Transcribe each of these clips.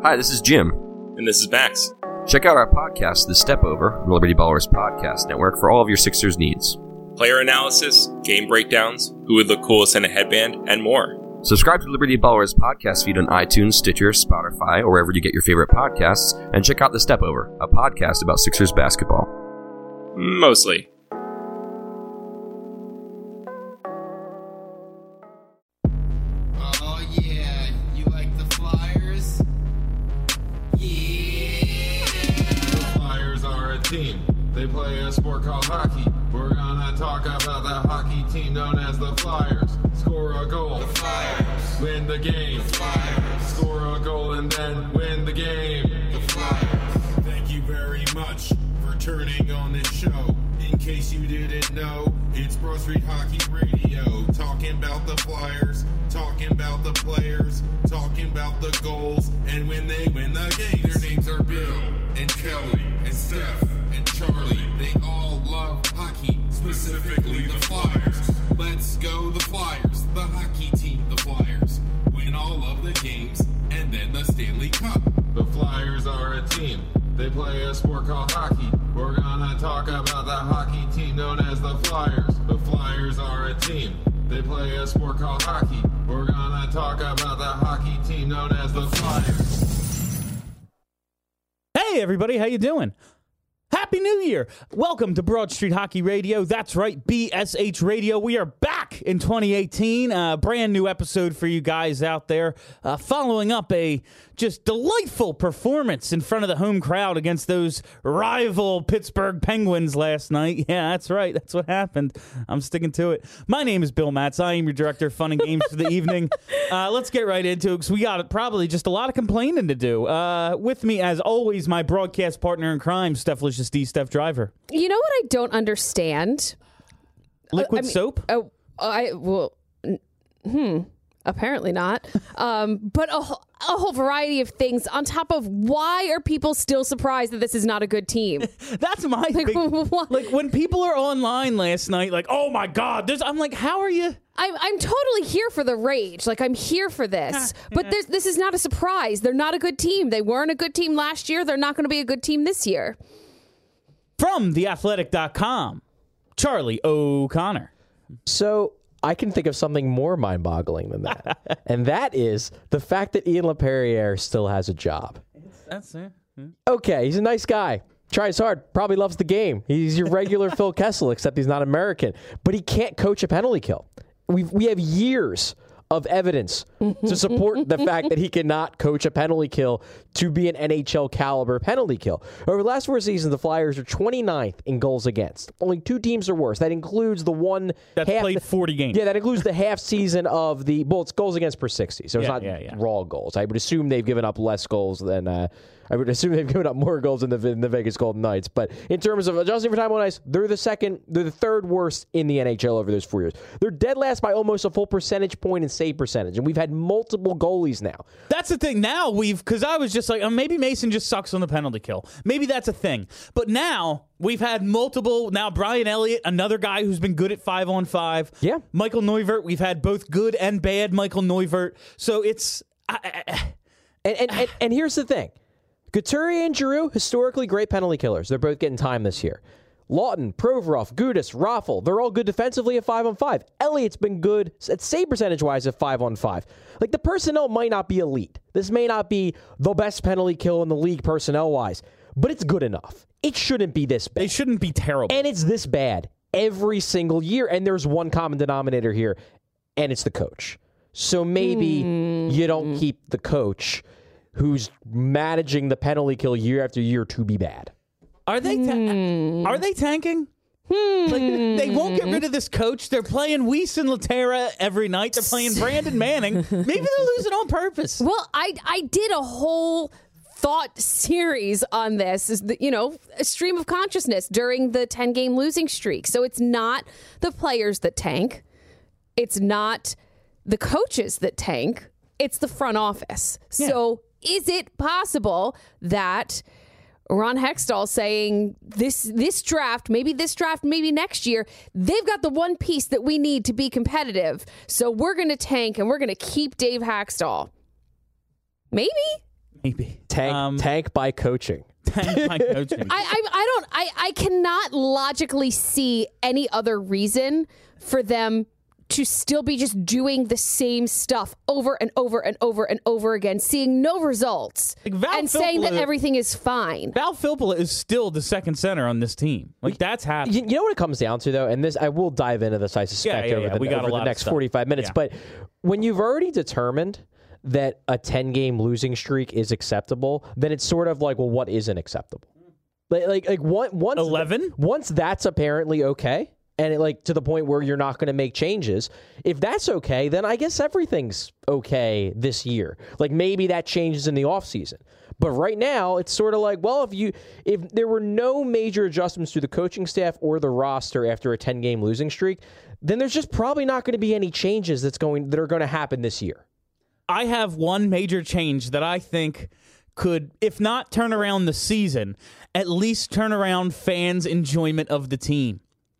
Hi, this is Jim. And this is Max. Check out our podcast, The Step Over, the Liberty Ballers Podcast Network, for all of your Sixers needs. Player analysis, game breakdowns, who would look coolest in a headband, and more. Subscribe to Liberty Ballers podcast feed on iTunes, Stitcher, Spotify, or wherever you get your favorite podcasts, and check out The Step Over, a podcast about Sixers basketball. Mostly. Oh yeah, you like the Flyers? Yeah! The Flyers are a team. They play a sport called hockey. We're gonna talk about the hockey team known as the Flyers. Score a goal. The Flyers. Win the game. The Flyers. Score a goal and then win the game. The Flyers. Thank you very much for turning on this show. In case you didn't know, it's Broad Street Hockey Radio. Talking about the Flyers, talking about the players, talking about the goals, and when they win the game. Their names are Bill and Kelly and Steph and Charlie. They all love hockey, specifically the Flyers. Let's go the Flyers, the hockey team, the Flyers. Win all of the games, and then the Stanley Cup. The Flyers are a team. They play a sport called hockey. We're gonna talk about the hockey team known as the Flyers. The Flyers are a team. They play a sport called hockey. We're gonna talk about the hockey team known as the Flyers. Hey everybody, how you doing? Happy New Year! Welcome to Broad Street Hockey Radio. That's right, BSH Radio. We are back in 2018. Brand new episode for you guys out there. Following up a just delightful performance in front of the home crowd against those rival Pittsburgh Penguins last night. Yeah, that's right. That's what happened. I'm sticking to it. My name is Bill Matz. I am your director of fun and games for the evening. Let's get right into it because we got probably just a lot of complaining to do. With me, as always, my broadcast partner in crime, Steph Licious D. Steph Driver. You know what I don't understand? Liquid soap? Apparently not. But a whole variety of things on top of why are people still surprised that this is not a good team? That's my thing. Like when people are online last night, like, oh my God, I'm like, how are you? I'm totally here for the rage. Like, I'm here for this. But this is not a surprise. They're not a good team. They weren't a good team last year. They're not going to be a good team this year. From theathletic.com, Charlie O'Connor. So I can think of something more mind-boggling than that. And that is the fact that Ian LaPerriere still has a job. That's it. Okay, he's a nice guy. Tries hard. Probably loves the game. He's your regular Phil Kessel, except he's not American. But he can't coach a penalty kill. We have years of evidence to support the fact that he cannot coach a penalty kill to be an NHL caliber penalty kill. Over the last 4 seasons, the Flyers are 29th in goals against. Only 2 teams are worse. That includes the one that's played 40 games. Yeah, that includes the half season of the it's goals against per 60. So it's not raw goals. I would assume they've given up less goals than I would assume they've given up more goals than the Vegas Golden Knights. But in terms of adjusting for time on ice, they're the third worst in the NHL over those 4 years. They're dead last by almost a full percentage point in save percentage, and we've had multiple goalies now. That's the thing. Now because I was just like, maybe Mason just sucks on the penalty kill. Maybe that's a thing. But now we've had multiple. Now Brian Elliott, another guy who's been good at 5-on-5. Yeah. Michael Neuvirth, we've had both good and bad Michael Neuvirth. So it's and here's the thing. Couturier and Giroux, historically great penalty killers. They're both getting time this year. Lawton, Provorov, Gudas, Raffl, they're all good defensively at 5-on-5. Elliott's been good at save percentage-wise at 5-on-5. Like, the personnel might not be elite. This may not be the best penalty kill in the league personnel-wise, but it's good enough. It shouldn't be this bad. They shouldn't be terrible. And it's this bad every single year, and there's one common denominator here, and it's the coach. So maybe you don't keep the coach who's managing the penalty kill year after year to be bad. Are they tanking? Like, they won't get rid of this coach. They're playing Weiss and Laterra every night. They're playing Brandon Manning. Maybe they're losing on purpose. Well, I did a whole thought series on this, a stream of consciousness during the 10-game losing streak. So it's not the players that tank. It's not the coaches that tank. It's the front office. Yeah. So is it possible that Ron Hextall saying this draft, maybe next year, they've got the one piece that we need to be competitive, so we're going to tank and we're going to keep Dave Hextall? Maybe. Maybe. Tank by coaching. Tank by coaching. I cannot logically see any other reason for them to still be just doing the same stuff over and over and over and over again, seeing no results, and saying that everything is fine. Val Filppula is still the second center on this team. Like, that's happening. You know what it comes down to, though? And this, I will dive into this, I suspect, over the next 45 minutes. Yeah. But when you've already determined that a 10-game losing streak is acceptable, then it's sort of like, well, what isn't acceptable? Like once 11? Once that's apparently okay, and to the point where you're not going to make changes, if that's okay, then I guess everything's okay this year. Like, maybe that changes in the offseason. But right now, it's sort of like, well, if there were no major adjustments to the coaching staff or the roster after a 10-game losing streak, then there's just probably not going to be any changes that are going to happen this year. I have one major change that I think could, if not turn around the season, at least turn around fans' enjoyment of the team.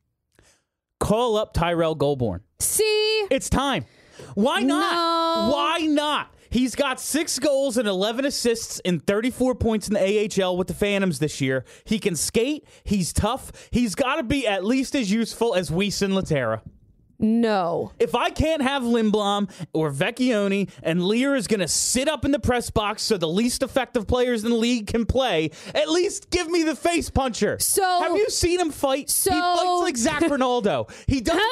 Call up Tyrell Goulbourne. See? It's time. Why not? No. Why not? He's got 6 goals and 11 assists and 34 points in the AHL with the Phantoms this year. He can skate. He's tough. He's got to be at least as useful as Weiss and Laterra. No. If I can't have Lindblom or Vecchione and Lear is going to sit up in the press box so the least effective players in the league can play, at least give me the face puncher. So have you seen him fight? He fights like Zach Ronaldo. He doesn't.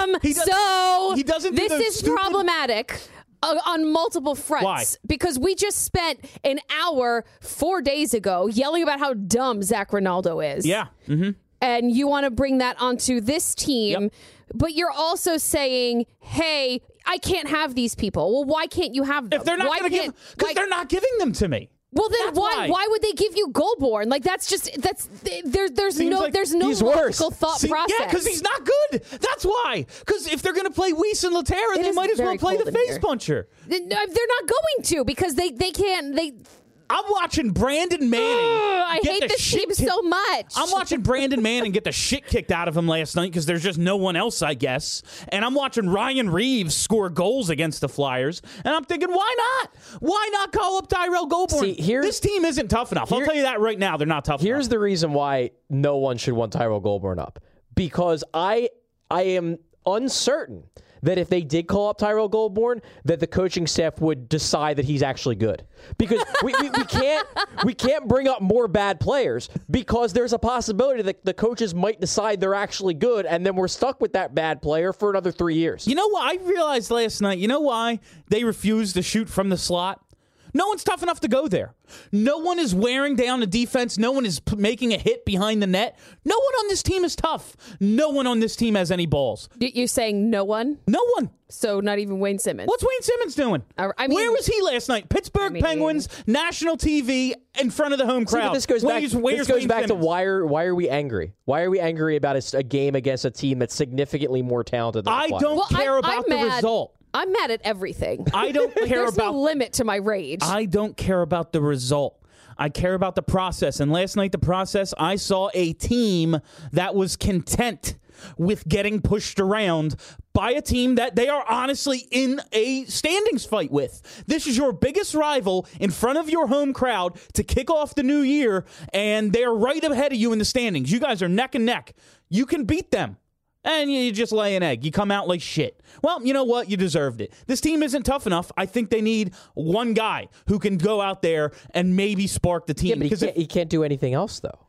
He doesn't. This is problematic. On multiple fronts. Why? Because we just spent an hour 4 days ago yelling about how dumb Zach Ronaldo is. Yeah. Mm-hmm. And you want to bring that onto this team. Yep. But you're also saying, hey, I can't have these people. Well, why can't you have them? If they're not going to give, because they're not giving them to me. Well, then why would they give you Goulbourne? Like, there's no logical thought process. Yeah, because he's not good. That's why. Because if they're going to play Weiss and Laterra, they might as well play the face puncher. They're not going to, because they can't. I'm watching Brandon Manning. I hate this team so much. I'm watching Brandon Manning get the shit kicked out of him last night because there's just no one else, I guess. And I'm watching Ryan Reeves score goals against the Flyers. And I'm thinking, why not? Why not call up Tyrell Goulbourne? This team isn't tough enough. I'll tell you that right now. They're not tough enough. Here's the reason why no one should want Tyrell Goulbourne up. Because I am uncertain that if they did call up Tyrell Goulbourne, that the coaching staff would decide that he's actually good. Because we can't bring up more bad players, because there's a possibility that the coaches might decide they're actually good, and then we're stuck with that bad player for another 3 years. You know what I realized last night? You know why they refused to shoot from the slot? No one's tough enough to go there. No one is wearing down the defense. No one is making a hit behind the net. No one on this team is tough. No one on this team has any balls. You're saying no one? No one. So not even Wayne Simmons. What's Wayne Simmons doing? I mean, where was he last night? Pittsburgh Penguins, national TV, in front of the home crowd. This goes back to why are we angry? Why are we angry about a game against a team that's significantly more talented than the Flyers? I don't care about the result. I'm mad at everything. I don't care There's about... no limit to my rage. I don't care about the result. I care about the process. And last night, the process, I saw a team that was content with getting pushed around by a team that they are honestly in a standings fight with. This is your biggest rival in front of your home crowd to kick off the new year, and they're right ahead of you in the standings. You guys are neck and neck. You can beat them. And you just lay an egg. You come out like shit. Well, you know what? You deserved it. This team isn't tough enough. I think they need one guy who can go out there and maybe spark the team. Yeah, but he can't do anything else, though.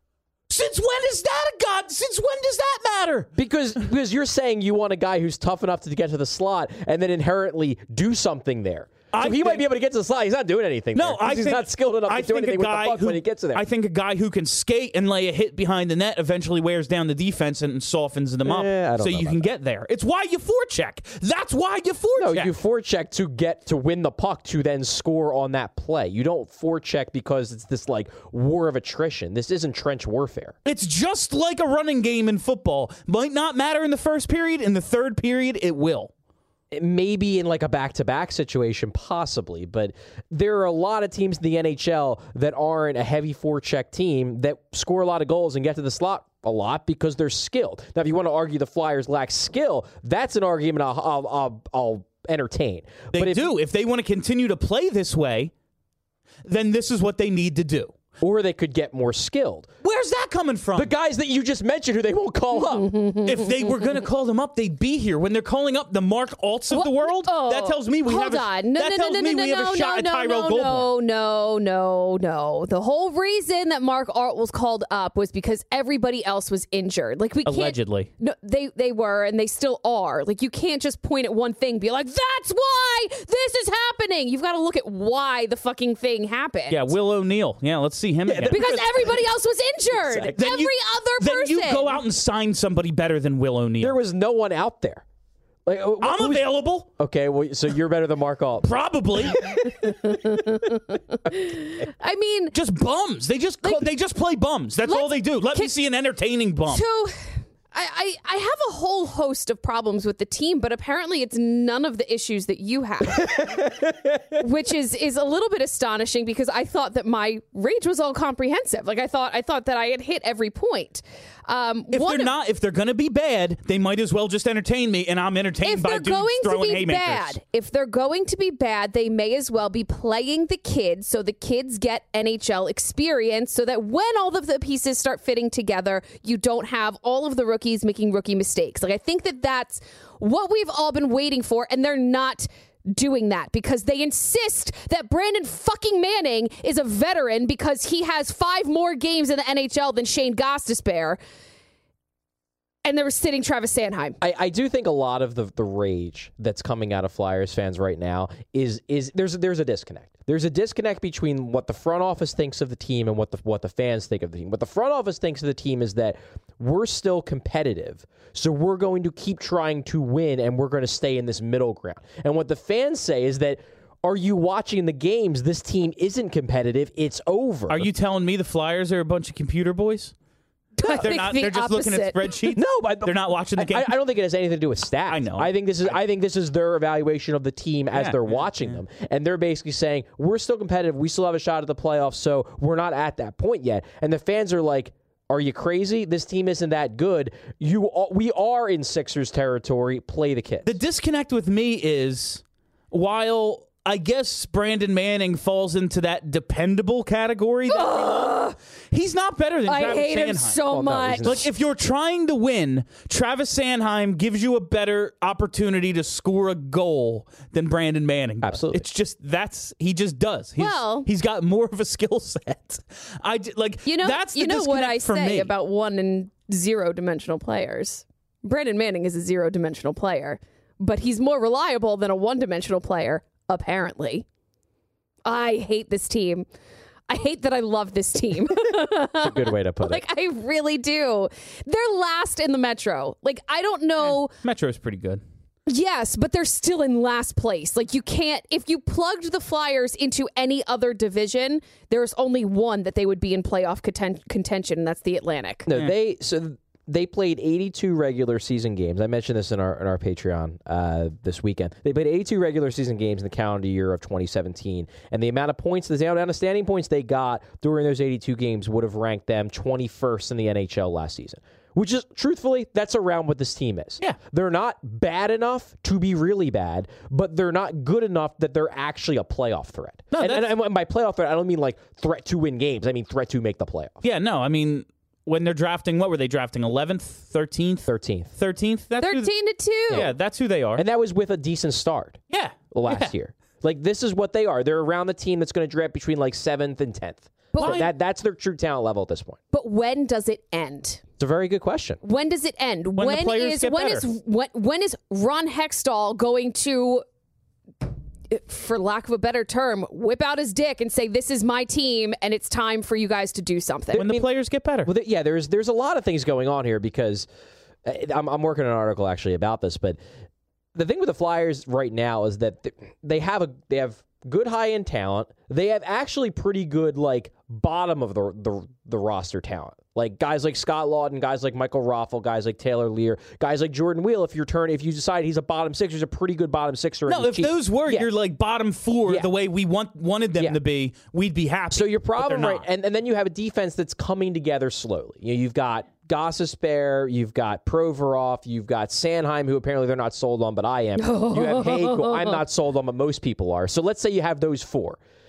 Since when is that Since when does that matter? Because you're saying you want a guy who's tough enough to get to the slot and then inherently do something there. So he might be able to get to the slot. He's not doing anything. No, he's not skilled enough to do anything with the puck when he gets to there. I think a guy who can skate and lay a hit behind the net eventually wears down the defense and softens them up so you can get there. It's why you forecheck. That's why you forecheck. No, you forecheck to win the puck to then score on that play. You don't forecheck because it's this like war of attrition. This isn't trench warfare. It's just like a running game in football. Might not matter in the first period. In the third period, it will. Maybe in like a back-to-back situation, possibly, but there are a lot of teams in the NHL that aren't a heavy forecheck team that score a lot of goals and get to the slot a lot because they're skilled. Now, if you want to argue the Flyers lack skill, that's an argument I'll entertain. If they want to continue to play this way, then this is what they need to do. Or they could get more skilled. Where's that coming from? The guys that you just mentioned who they won't call up. If they were going to call them up, they'd be here. When they're calling up the Mark Alts of the world, that tells me we have a shot at Tyrell Goldborn. No. The whole reason that Mark Alt was called up was because everybody else was injured. Like we can't, allegedly. No, they were, and they still are. Like you can't just point at one thing, and be like, "That's why this is happening." You've got to look at why the fucking thing happened. Yeah, Will O'Neal. Yeah, let's see him again. Because everybody else was injured. Exactly. Other person. Then you go out and sign somebody better than Will O'Neal. There was no one out there. Like, I'm available. Okay, well, so you're better than Mark Alt. Probably. I mean, just bums. They just play bums. That's all they do. Let me see an entertaining bum. So I have a whole host of problems with the team, but apparently it's none of the issues that you have, which is a little bit astonishing because I thought that my rage was all comprehensive. Like I thought that I had hit every point. If they're going to be bad, they might as well just entertain me, and I'm entertained by dudes throwing haymakers. If they're going to be bad, they may as well be playing the kids so the kids get NHL experience so that when all of the pieces start fitting together, you don't have all of the rookies making rookie mistakes. Like I think that that's what we've all been waiting for, and they're not doing that because they insist that Brandon fucking Manning is a veteran because he has 5 more games in the NHL than Shane Gostisbehere. And they were sitting Travis Sanheim. I do think a lot of the rage that's coming out of Flyers fans right now is there's a disconnect. There's a disconnect between what the front office thinks of the team and what the fans think of the team. What the front office thinks of the team is that we're still competitive, so we're going to keep trying to win, and we're going to stay in this middle ground. And what the fans say is that, are you watching the games? This team isn't competitive. It's over. Are you telling me the Flyers are a bunch of computer boys? They're not. They're just looking at spreadsheets. No, but they're not watching the game. I don't think it has anything to do with stats. I know. I think this is their evaluation of the team as they're watching them, and they're basically saying we're still competitive. We still have a shot at the playoffs, so we're not at that point yet. And the fans are like, "Are you crazy? This team isn't that good. We are in Sixers territory. Play the kids." The disconnect with me is while I guess Brandon Manning falls into that dependable category. He's not better than Travis Sanheim. I hate him so much. Like, if you're trying to win, Travis Sanheim gives you a better opportunity to score a goal than Brandon Manning does. Absolutely. It's just, he just does. He's got more of a skill set. That's the disconnect what I for say me. about 1 and 0-dimensional players. Brandon Manning is a 0-dimensional player, but he's more reliable than a 1-dimensional player. Apparently. I hate this team. I hate that I love this team. That's a good way to put it. I really do. They're last in the Metro. I don't know. Metro is pretty good. Yes, but they're still in last place. You can't, if you plugged the Flyers into any other division, there's only one that they would be in playoff contention, and that's the Atlantic. No, they played 82 regular season games. I mentioned this in our Patreon this weekend. They played 82 regular season games in the calendar year of 2017, and the amount of standing points they got during those 82 games would have ranked them 21st in the NHL last season. Which is, truthfully, that's around what this team is. Yeah. They're not bad enough to be really bad, but they're not good enough that they're actually a playoff threat. No, and by playoff threat, I don't mean threat to win games. I mean threat to make the playoffs. Yeah, no, I mean, when they're drafting, what were they drafting? 11th, 13th? 13th. 13 to 2. Yeah, that's who they are. And that was with a decent start. Yeah. Last year. This is what they are. They're around the team that's going to draft between 7th and 10th. But that's their true talent level at this point. But when does it end? It's a very good question. When does it end? When the players get better. When is Ron Hextall going to, for lack of a better term, whip out his dick and say, "This is my team, and it's time for you guys to do something"? When the players get better. Well, there's a lot of things going on here because I'm working on an article actually about this. But the thing with the Flyers right now is that they have good high-end talent. They have actually pretty good bottom of the roster talent. Guys like Scott Lawton, guys like Michael Raffel, guys like Taylor Lear, guys like Jordan Wheel. If you decide he's a bottom six, he's a pretty good bottom sixer. No, if those were your bottom four, the way we wanted them to be, we'd be happy. So your problem, right? And then you have a defense that's coming together slowly. You've got Gostisbehere, you've got Provorov, you've got Sanheim, who apparently they're not sold on, but I am. You have Haig, who I'm not sold on, but most people are. So let's say you have those four.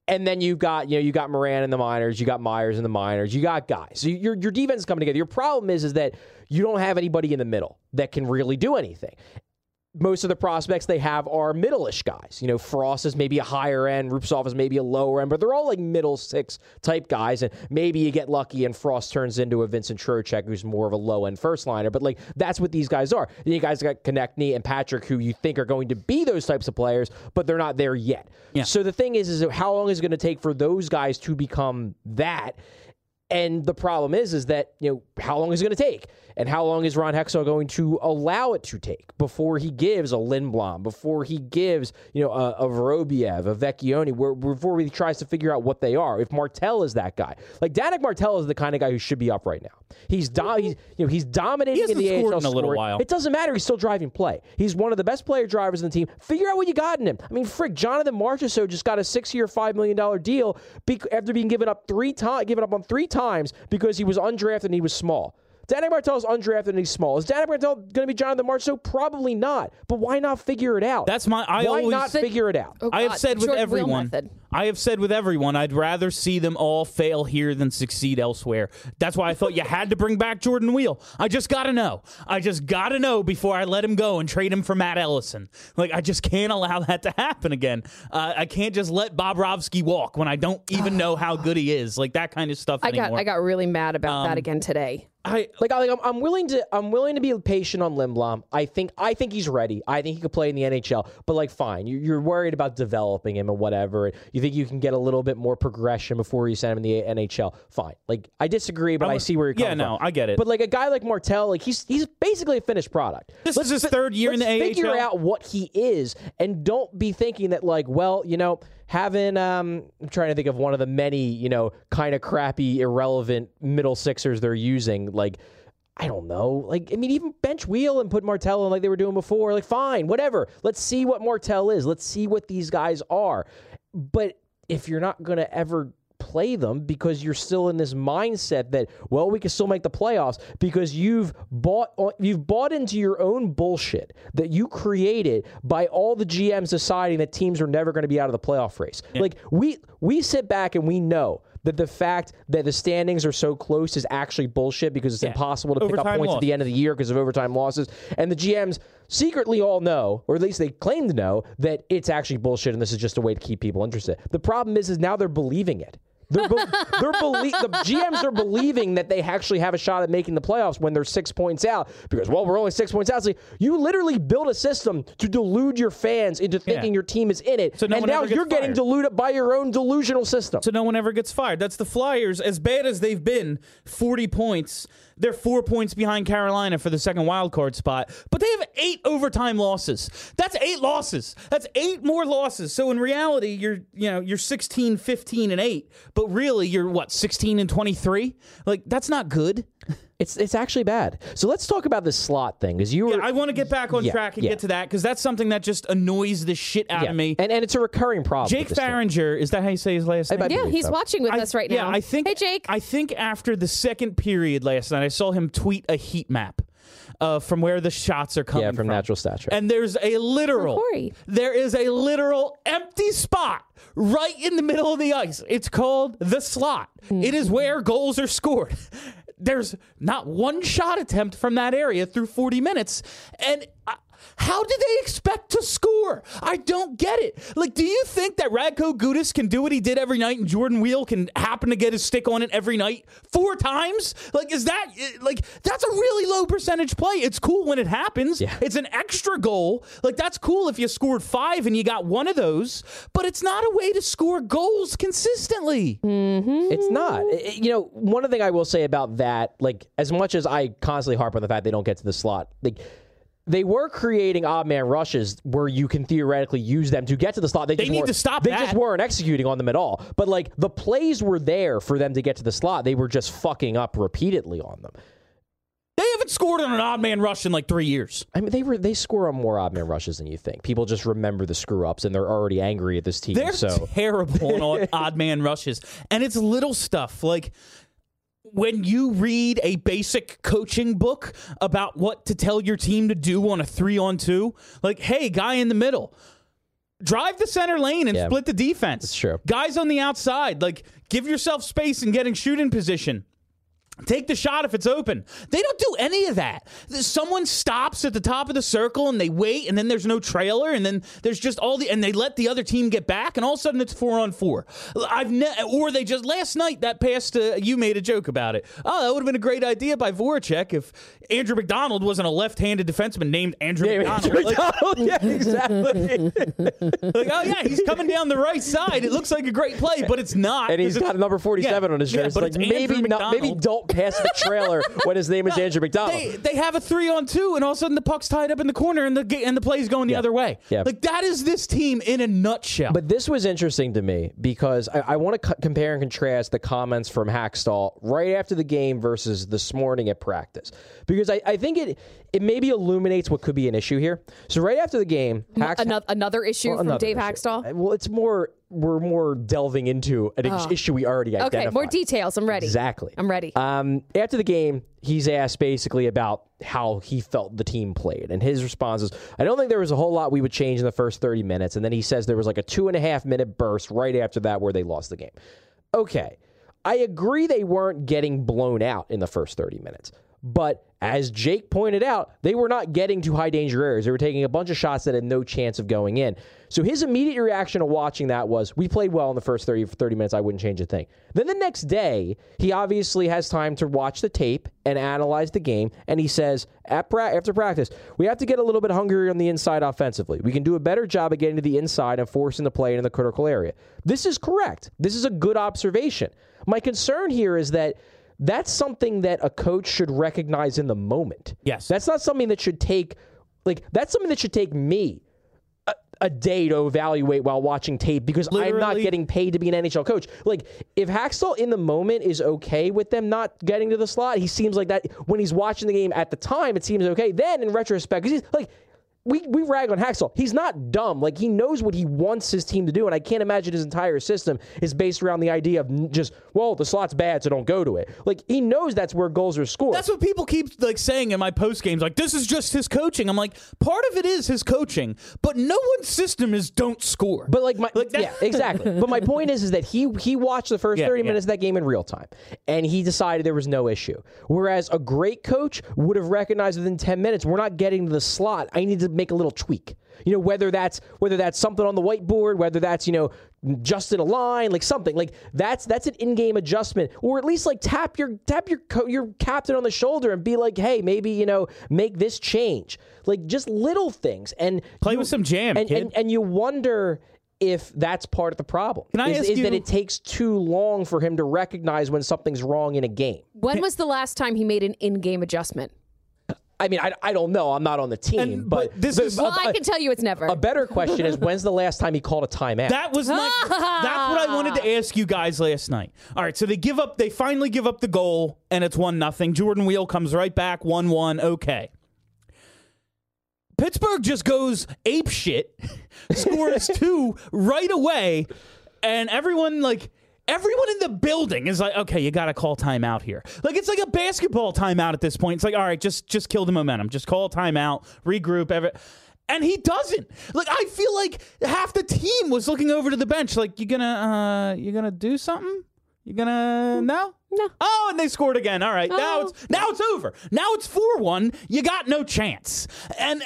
And then you got Moran in the minors, you got Myers in the minors, you got guys. So your defense is coming together. Your problem is that you don't have anybody in the middle that can really do anything. Most of the prospects they have are middle-ish guys. Frost is maybe a higher end, Rupsov is maybe a lower end, but they're all like middle six type guys. And maybe you get lucky and Frost turns into a Vincent Trocheck, who's more of a low-end first liner. But like that's what these guys are. Then you guys got Konechny and Patrick, who you think are going to be those types of players, but they're not there yet. Yeah. So the thing is how long is it going to take for those guys to become that? And the problem is that, how long is it going to take? And how long is Ron Hextall going to allow it to take before he gives a Lindblom, before he gives, a Vorobiev, a Vecchione, before he tries to figure out what they are? If Martel is that guy. Like, Danik Martel is the kind of guy who should be up right now. He's dominating in the AHL in a little while. It doesn't matter. He's still driving play. He's one of the best player drivers in the team. Figure out what you got in him. I mean, frick, Jonathan Marchessault just got a 6-year, $5 million deal after being given up on 3 times because he was undrafted and he was small. Danik Martel is undrafted and he's small. Is Danik Martel going to be Jonathan Marchessault? Probably not. But why not figure it out? Why not figure it out? Oh, I have said with everyone. I'd rather see them all fail here than succeed elsewhere. That's why I thought you had to bring back Jordan Wheel. I just got to know. Before I let him go and trade him for Matt Ellison. Like, I just can't allow that to happen again. I can't just let Bobrovsky walk when I don't even know how good he is. Like, that kind of stuff anymore. I got really mad about that again today. I'm willing to be patient on Lindblom. I think he's ready. I think he could play in the NHL. But fine, you're worried about developing him and whatever. You think you can get a little bit more progression before you send him in the NHL. Fine. I disagree, but I see where you're coming from. Yeah, no, I get it. But a guy like Martel, he's basically a finished product. This is his third year in the AHL. Let's figure out what he is, and don't be thinking that having I'm trying to think of one of the many kind of crappy, irrelevant middle sixers they're using. I don't know. Even bench Wheel and put Martel in like they were doing before. Fine, whatever. Let's see what Martel is. Let's see what these guys are. But if you're not going to ever play them because you're still in this mindset that, we can still make the playoffs because you've bought into your own bullshit that you created by all the GMs deciding that teams are never going to be out of the playoff race. Yeah. We sit back and we know that the fact that the standings are so close is actually bullshit because it's impossible to pick up points at the end of the year because of overtime losses. And the GMs secretly all know, or at least they claim to know, that it's actually bullshit and this is just a way to keep people interested. The problem is now they're believing it. The GMs are believing that they actually have a shot at making the playoffs when they're 6 points out because, we're only 6 points out. So you literally build a system to delude your fans into thinking your team is in it. So and now you're getting deluded by your own delusional system. So no one ever gets fired. That's the Flyers. As bad as they've been, 40 points. They're 4 points behind Carolina for the second wild card spot, but they have 8 overtime losses. That's 8 losses. That's 8 more losses. So in reality, you're 16, 15, and 8, but really you're 16 and 23? That's not good. It's actually bad. So let's talk about this slot thing. I want to get back on track and get to that because that's something that just annoys the shit out of me. And it's a recurring problem. Jake Farringer, is that how you say his last name? Yeah, he's watching with us right now. Hey, Jake. I think after the second period last night, I saw him tweet a heat map. From where the shots are coming from. From Natural Stat Trick. And there is a literal empty spot right in the middle of the ice. It's called the slot. Mm-hmm. It is where goals are scored. There's not one shot attempt from that area through 40 minutes. And how do they expect to score? I don't get it. Do you think that Radko Gudas can do what he did every night and Jordan Wheel can happen to get his stick on it every night 4 times? Is that, that's a really low percentage play. It's cool when it happens. Yeah. It's an extra goal. That's cool if you scored 5 and you got one of those, but it's not a way to score goals consistently. Mm-hmm. It's not. One thing I will say about that, as much as I constantly harp on the fact they don't get to the slot, they were creating odd man rushes where you can theoretically use them to get to the slot. They need to stop that. They just weren't executing on them at all. But the plays were there for them to get to the slot. They were just fucking up repeatedly on them. They haven't scored on an odd man rush in 3 years. I mean, they score on more odd man rushes than you think. People just remember the screw ups and they're already angry at this team. They're terrible on odd man rushes, and it's little stuff when you read a basic coaching book about what to tell your team to do on a 3-on-2, hey, guy in the middle, drive the center lane and split the defense. That's true. Guys on the outside, like, give yourself space and get in shooting position. Take the shot if it's open. They don't do any of that. Someone stops at the top of the circle and they wait, and then there's no trailer, and then there's just and they let the other team get back, and all of a sudden it's 4-on-4. Or they just last night that pass you made a joke about it. Oh, that would have been a great idea by Voracek if Andrew McDonald wasn't a left-handed defenseman named Andrew McDonald. Yeah, exactly. Like, oh yeah, he's coming down the right side. It looks like a great play, but it's not. And he's got a number 47 on his jersey. but Like, it's maybe Andrew not. Maybe don't pass the trailer when his name is Andrew McDonald. They have a 3-on-2, and all of a sudden the puck's tied up in the corner, and the play's going the other way. Yeah. Like, that is this team in a nutshell. But this was interesting to me because I want to compare and contrast the comments from Hackstall right after the game versus this morning at practice. Because I think it maybe illuminates what could be an issue here. So right after the game, another issue from Dave Hackstall? Well, it's more, we're more delving into an issue we already identified. Okay, more details. I'm ready. Exactly. I'm ready. After the game, he's asked basically about how he felt the team played. And his response is, I don't think there was a whole lot we would change in the first 30 minutes. And then he says there was like a 2.5-minute burst right after that where they lost the game. Okay, I agree they weren't getting blown out in the first 30 minutes. But as Jake pointed out, they were not getting to high danger areas. They were taking a bunch of shots that had no chance of going in. So his immediate reaction to watching that was, we played well in the first 30 minutes. I wouldn't change a thing. Then the next day, he obviously has time to watch the tape and analyze the game. And he says, after practice, we have to get a little bit hungrier on the inside offensively. We can do a better job of getting to the inside and forcing the play in the critical area. This is correct. This is a good observation. My concern here is that that's something that a coach should recognize in the moment. Yes. That's not something that should take, that's something that should take me a day to evaluate while watching tape because I'm not getting paid to be an NHL coach. Like, if Hackstall in the moment is okay with them not getting to the slot, he seems like that when he's watching the game at the time, it seems okay. Then in retrospect, because he's like, we rag on Hackstall. He's not dumb. Like, he knows what he wants his team to do, and I can't imagine his entire system is based around the idea of just, well, the slot's bad, so don't go to it. Like, he knows that's where goals are scored. That's what people keep saying in my post games. Like, this is just his coaching. I'm like, part of it is his coaching, but no one's system is don't score. But yeah, exactly. But my point is that he watched the first 30 minutes of that game in real time, and he decided there was no issue. Whereas a great coach would have recognized within 10 minutes, we're not getting to the slot. I need to make a little tweak. Whether that's something on the whiteboard, whether that's, just in a line, like something like that's an in-game adjustment, or at least like tap your captain on the shoulder and be like, hey, maybe, make this change. Like, just little things and play with some jam, kid. And you wonder if that's part of the problem. Can I ask you, that it takes too long for him to recognize when something's wrong in a game. When was the last time he made an in-game adjustment? I mean, I don't know. I'm not on the team, but I can tell you it's never. A better question is, when's the last time he called a timeout? That's what I wanted to ask you guys last night. All right, so they finally give up the goal, and it's 1-0. Jordan Wheel comes right back, 1-1. Okay. Pittsburgh just goes ape shit, scores 2 right away, and everyone in the building is like, okay, you got to call timeout here. Like, it's like a basketball timeout at this point. It's like, all right, just kill the momentum. Just call timeout, regroup, and he doesn't. Like, I feel like half the team was looking over to the bench like, you gonna do something? You gonna no? Oh, and they scored again. All right, now it's over. Now it's 4-1. You got no chance. And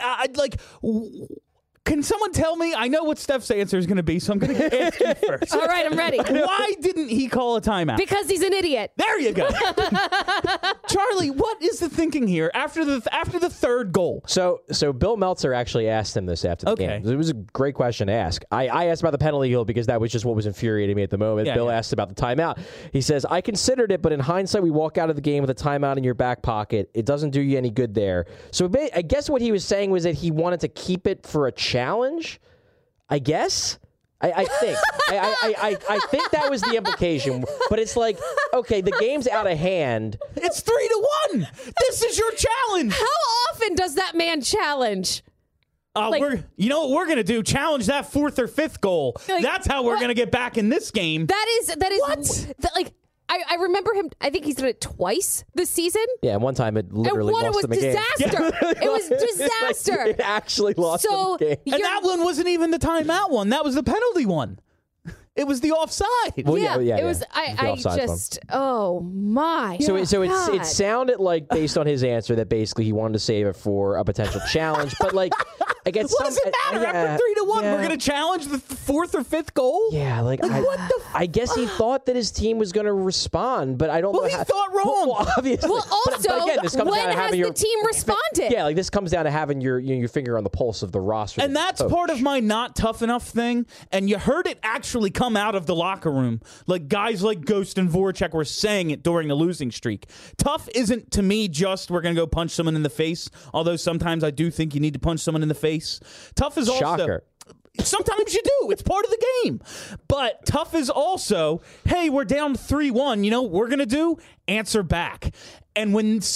can someone tell me? I know what Steph's answer is going to be, so I'm going to ask you first. All right, I'm ready. Why didn't he call a timeout? Because he's an idiot. There you go. Charlie, what is the thinking here after the third goal? So Bill Meltzer actually asked him this after the game. It was a great question to ask. I asked about the penalty kill because that was just what was infuriating me at the moment. Bill asked about the timeout. He says, I considered it, but in hindsight, we walk out of the game with a timeout in your back pocket. It doesn't do you any good there. So I guess what he was saying was that he wanted to keep it for a challenge, I guess. I think. I think that was the implication. But it's like, okay, the game's out of hand. It's 3-1. This is your challenge. How often does that man challenge? You know what we're going to do? Challenge that 4th or 5th goal. That's how we're going to get back in this game. That is what? I remember him. I think he's done it twice this season. Yeah, and one time it literally and one, lost it was them a game. disaster. It was disaster. It actually lost So, them a game. And that one wasn't even the timeout one. That was the penalty one. It was the offside. Well, it was. the I offside just. Oh my. So God. it sounded like, based on his answer, that basically he wanted to save it for a potential challenge. But like, I guess What does it matter? After 3-1, we're going to challenge the fourth or fifth goal? Yeah, what the I guess he thought that his team was going to respond, but I don't know. Well, he thought wrong. Well, obviously. Well, also, but again, this comes when down to has having the team responded? Yeah, like this comes down to having your finger on the pulse of the roster. And that's part of my not tough enough thing. And you heard it actually come out of the locker room. Like guys like Ghost and Voracek were saying it during the losing streak. Tough isn't to me just we're going to go punch someone in the face, although sometimes I do think you need to punch someone in the face. Tough is also... Shocker. Sometimes you do. It's part of the game. But tough is also, hey, we're down 3-1. You know what we're going to do? Answer back. And when it's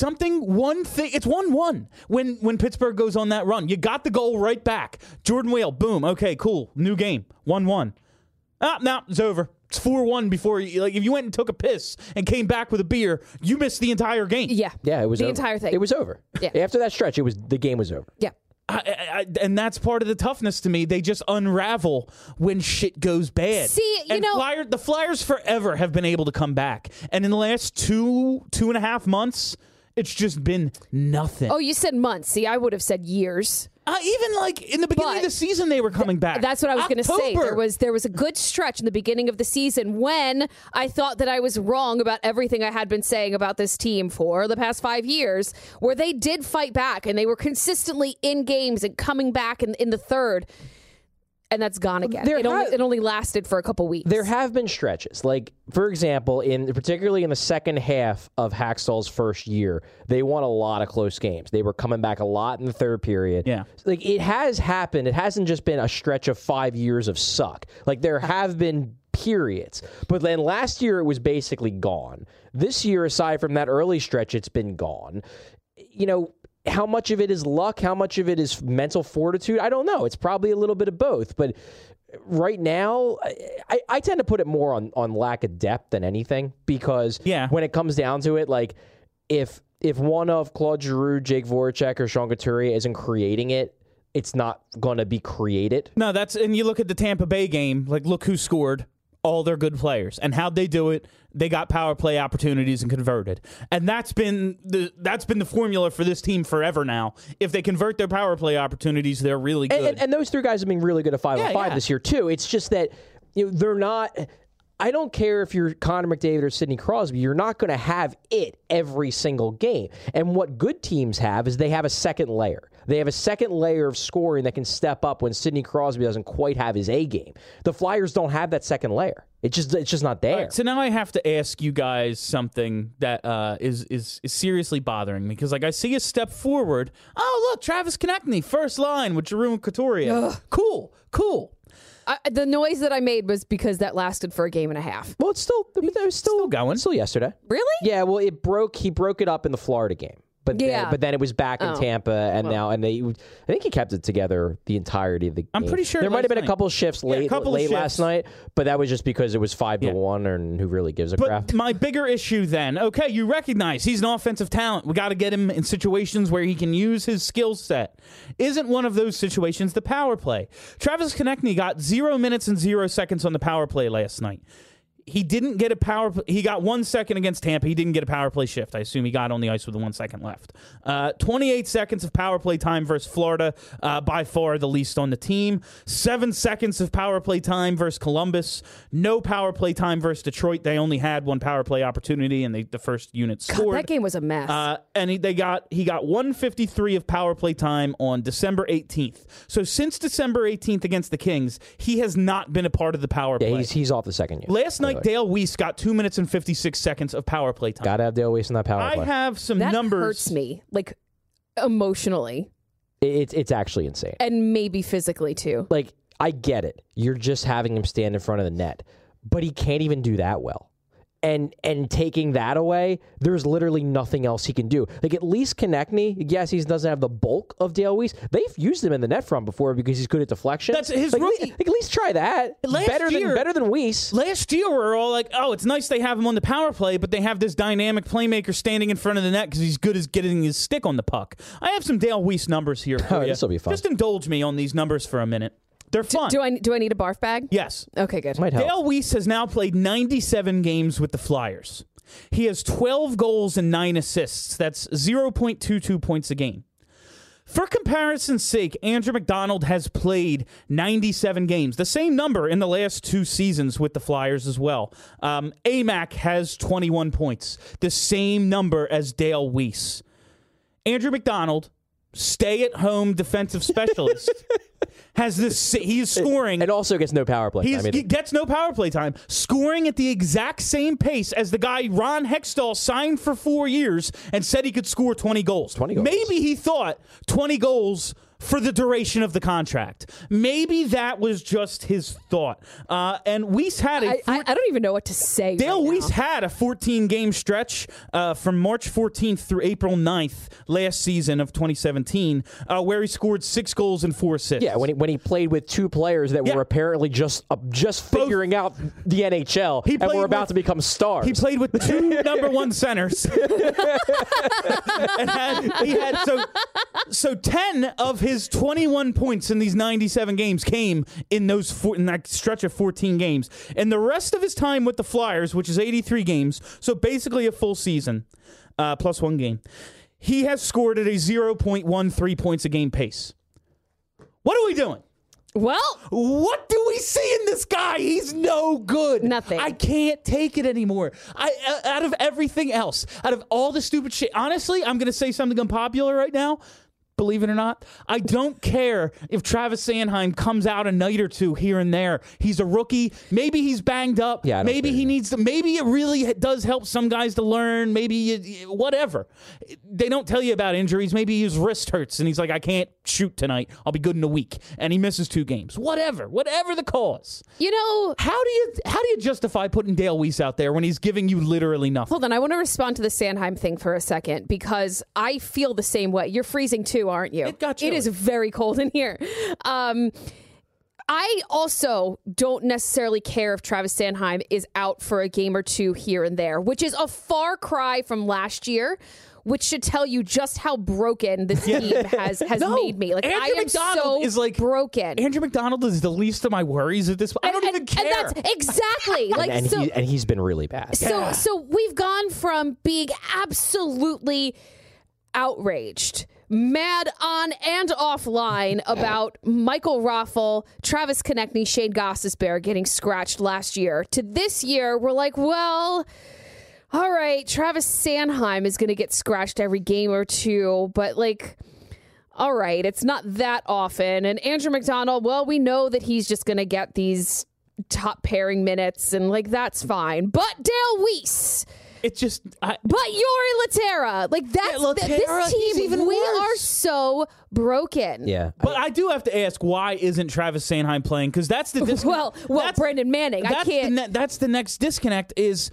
1-1. When Pittsburgh goes on that run, you got the goal right back. Jordan Whale, boom. Okay, cool. New game. 1-1. No, it's over. It's 4-1 before you, like, if you went and took a piss and came back with a beer, you missed the entire game. Yeah. Yeah, it was the over. entire thing. It was over. Yeah. After that stretch, the game was over. Yeah. And that's part of the toughness to me. They just unravel when shit goes bad. See, the Flyers forever have been able to come back. And in the last 2.5 months, it's just been nothing. Oh, you said months. See, I would have said years. Even like in the beginning of the season, they were coming back. That's what I was going to say. There was a good stretch in the beginning of the season when I thought that I was wrong about everything I had been saying about this team for the past 5 years, where they did fight back and they were consistently in games and coming back in the third. And that's gone again. It only lasted for a couple weeks. There have been stretches. Like, for example, particularly in the second half of Hackstall's first year, they won a lot of close games. They were coming back a lot in the third period. Yeah. Like, it has happened. It hasn't just been a stretch of 5 years of suck. Like, there have been periods. But then last year, it was basically gone. This year, aside from that early stretch, it's been gone. You know, how much of it is luck? How much of it is mental fortitude? I don't know. It's probably a little bit of both. But right now, I tend to put it more on lack of depth than anything, because when it comes down to it, like if one of Claude Giroux, Jake Voracek, or Sean Couturier isn't creating it, it's not going to be created. No, and you look at the Tampa Bay game, like look who scored. All their good players. And how'd they do it? They got power play opportunities and converted. And that's been the formula for this team forever now. If they convert their power play opportunities, they're really good. And those three guys have been really good at 5-on-5 this year, too. It's just that they're not... I don't care if you're Connor McDavid or Sidney Crosby. You're not going to have it every single game. And what good teams have is they have a second layer. They have a second layer of scoring that can step up when Sidney Crosby doesn't quite have his A game. The Flyers don't have that second layer. It's just not there. Right, so now I have to ask you guys something that is seriously bothering me, because like I see a step forward. Oh, look, Travis Konechny, first line with Giroux and Couturier. Ugh. Cool. The noise that I made was because that lasted for a game and a half. Well, it's still going. Still yesterday. Really? Yeah. Well, he broke it up in the Florida game. But then it was back in Tampa, and I think he kept it together the entirety of the game. I'm pretty sure there might have been a couple shifts late last night, but that was just because it was 5-1, and who really gives a crap? But my bigger issue then, okay, you recognize he's an offensive talent. We got to get him in situations where he can use his skill set. Isn't one of those situations the power play? Travis Konechny got 0 minutes and 0 seconds on the power play last night. He didn't get a power play. He got 1 second against Tampa. He didn't get a power play shift. I assume he got on the ice with 1 second left. 28 seconds of power play time versus Florida, by far the least on the team. 7 seconds of power play time versus Columbus. No power play time versus Detroit. They only had one power play opportunity, and the first unit scored. God, that game was a mess. And he got 153 of power play time on December 18th. So since December 18th against the Kings, he has not been a part of the power play. Yeah, he's off the second unit. Last night, Dale Weiss got 2 minutes and 56 seconds of power play time. Gotta have Dale Weiss in that power play. I have some that numbers. That hurts me, like, emotionally. It's actually insane. And maybe physically, too. Like, I get it. You're just having him stand in front of the net. But he can't even do that well. And taking that away, there's literally nothing else he can do. Like, at least Konechny, yes, he doesn't have the bulk of Dale Weiss. They've used him in the net front before because he's good at deflection. That's his like, rookie. At least try that. Better than Weiss. Last year, we were all like, oh, it's nice they have him on the power play, but they have this dynamic playmaker standing in front of the net because he's good at getting his stick on the puck. I have some Dale Weiss numbers here for you. This will be fun. Just indulge me on these numbers for a minute. They're fun. Do I need a barf bag? Yes. Okay, good. Might help. Dale Weiss has now played 97 games with the Flyers. He has 12 goals and 9 assists. That's 0.22 points a game. For comparison's sake, Andrew McDonald has played 97 games, the same number in the last 2 seasons with the Flyers as well. AMAC has 21 points, the same number as Dale Weiss. Andrew McDonald, stay-at-home defensive specialist, has this. He's scoring. And also gets no power play time. He gets no power play time, scoring at the exact same pace as the guy Ron Hextall signed for 4 years and said he could score 20 goals. 20 goals. Maybe he thought 20 goals for the duration of the contract. Maybe that was just his thought. And Weiss had I don't even know what to say. Dale right Weiss had a 14-game stretch from March 14th through April 9th last season of 2017 where he scored 6 goals and 4 assists. Yeah, when he played with 2 players that were apparently just figuring out the NHL and were about to become stars. He played with 2 number 1 centers. And he had 10 of his 21 points in these 97 games came in that stretch of 14 games. And the rest of his time with the Flyers, which is 83 games, so basically a full season, plus 1 game, he has scored at a 0.13 points a game pace. What are we doing? Well, what do we see in this guy? He's no good. Nothing. I can't take it anymore. Out of everything else, out of all the stupid shit, honestly, I'm going to say something unpopular right now. Believe it or not, I don't care if Travis Sanheim comes out a night or 2 here and there. He's a rookie. Maybe he's banged up. Yeah, maybe he needs to. Maybe it really does help some guys to learn. Maybe whatever. They don't tell you about injuries. Maybe his wrist hurts and he's like, I can't shoot tonight. I'll be good in a week, and he misses 2 games. Whatever the cause. you know, How do you justify putting Dale Weiss out there when he's giving you literally nothing? hold on. I want to respond to the Sanheim thing for a second because I feel the same way. You're freezing too, aren't you? It got chilly. It is very cold in here. I also don't necessarily care if Travis Sanheim is out for a game or 2 here and there, which is a far cry from last year, which should tell you just how broken this team has made me. Like, Andrew I am McDonald so is like broken. Andrew McDonald is the least of my worries at this point. I don't even care. And that's exactly like and he's been really bad. So we've gone from being absolutely outraged, mad on and offline about Michael Raffl, Travis Konechny, Shane Gostisbehere getting scratched last year, to this year we're like, well, all right, Travis Sanheim is going to get scratched every game or 2, but like, all right, it's not that often. And Andrew McDonald, well, we know that he's just going to get these top pairing minutes, and like, that's fine. But Dale Weiss, It's just. but Yuri Laterra, like that's Laterra, this he's team. even We worse. are so broken. Yeah. But I do have to ask, why isn't Travis Sanheim playing? Because that's the disconnect. Well, Brendan Manning, I can't. That's the next disconnect. Is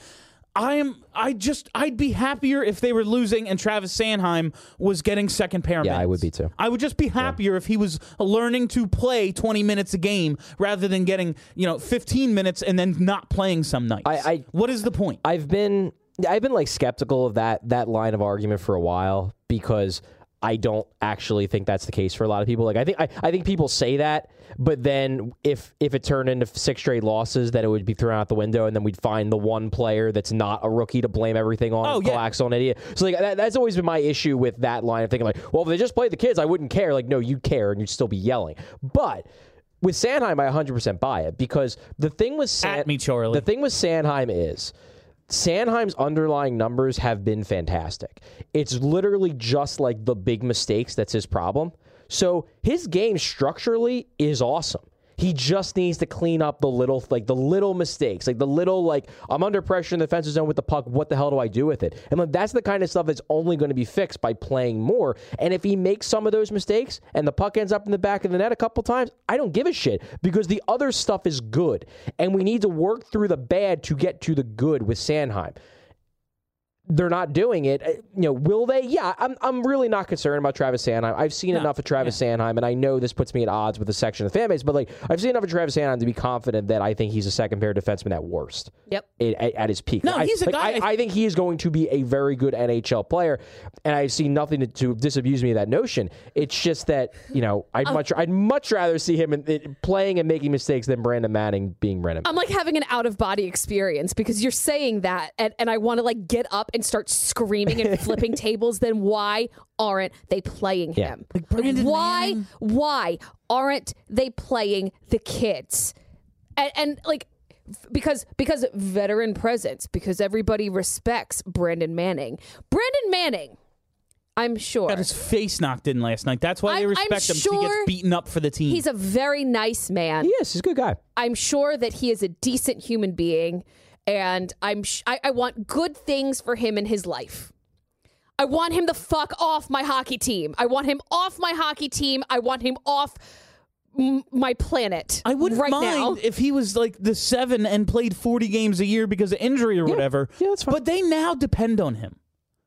I'd be happier if they were losing and Travis Sanheim was getting second pair minutes. I would be too. I would just be happier if he was learning to play 20 minutes a game rather than getting 15 minutes and then not playing some nights. What is the point? I've been like skeptical of that line of argument for a while because I don't actually think that's the case for a lot of people. Like I think people say that, but then if it turned into 6 straight losses, then it would be thrown out the window, and then we'd find the one player that's not a rookie to blame everything on and collapse on an idiot. So like that's always been my issue with that line of thinking like, well, if they just played the kids, I wouldn't care. Like, no, you'd care and you'd still be yelling. But with Sanheim, I 100% buy it because the thing with At me, Charlie. The thing with Sanheim is Sanheim's underlying numbers have been fantastic. It's literally just like the big mistakes that's his problem. So his game structurally is awesome. He just needs to clean up the little mistakes, like the little, like, I'm under pressure in the defensive zone with the puck. What the hell do I do with it? And like, that's the kind of stuff that's only going to be fixed by playing more. And if he makes some of those mistakes and the puck ends up in the back of the net a couple times, I don't give a shit, because the other stuff is good. And we need to work through the bad to get to the good with Sanheim. They're not doing it. Will they? Yeah, I'm really not concerned about Travis Sanheim. I've seen enough of Travis Sanheim, and I know this puts me at odds with a section of the fan base, but like, I've seen enough of Travis Sanheim to be confident that I think he's a second pair defenseman at worst. Yep. At his peak. No, he's a guy. I think he is going to be a very good NHL player, and I see nothing to disabuse me of that notion. It's just that, I'd much rather see him playing and making mistakes than Brandon Manning being Brandon Manning. I'm like having an out-of-body experience, because you're saying that, and I want to like get up and start screaming and flipping tables. Then why aren't they playing him? Like Brandon Manning. Why aren't they playing the kids? And like, because veteran presence, because everybody respects Brandon Manning. Brandon Manning, I'm sure, got his face knocked in last night. That's why they respect him. Sure he gets beaten up for the team. He's a very nice man. He is. He's a good guy. I'm sure that he is a decent human being, and I want good things for him in his life. I want him to fuck off my hockey team. I want him off my hockey team. I want him off my planet. I wouldn't right mind now. if he was like the 7 and played 40 games a year because of injury or whatever. Yeah, that's fine. But they now depend on him.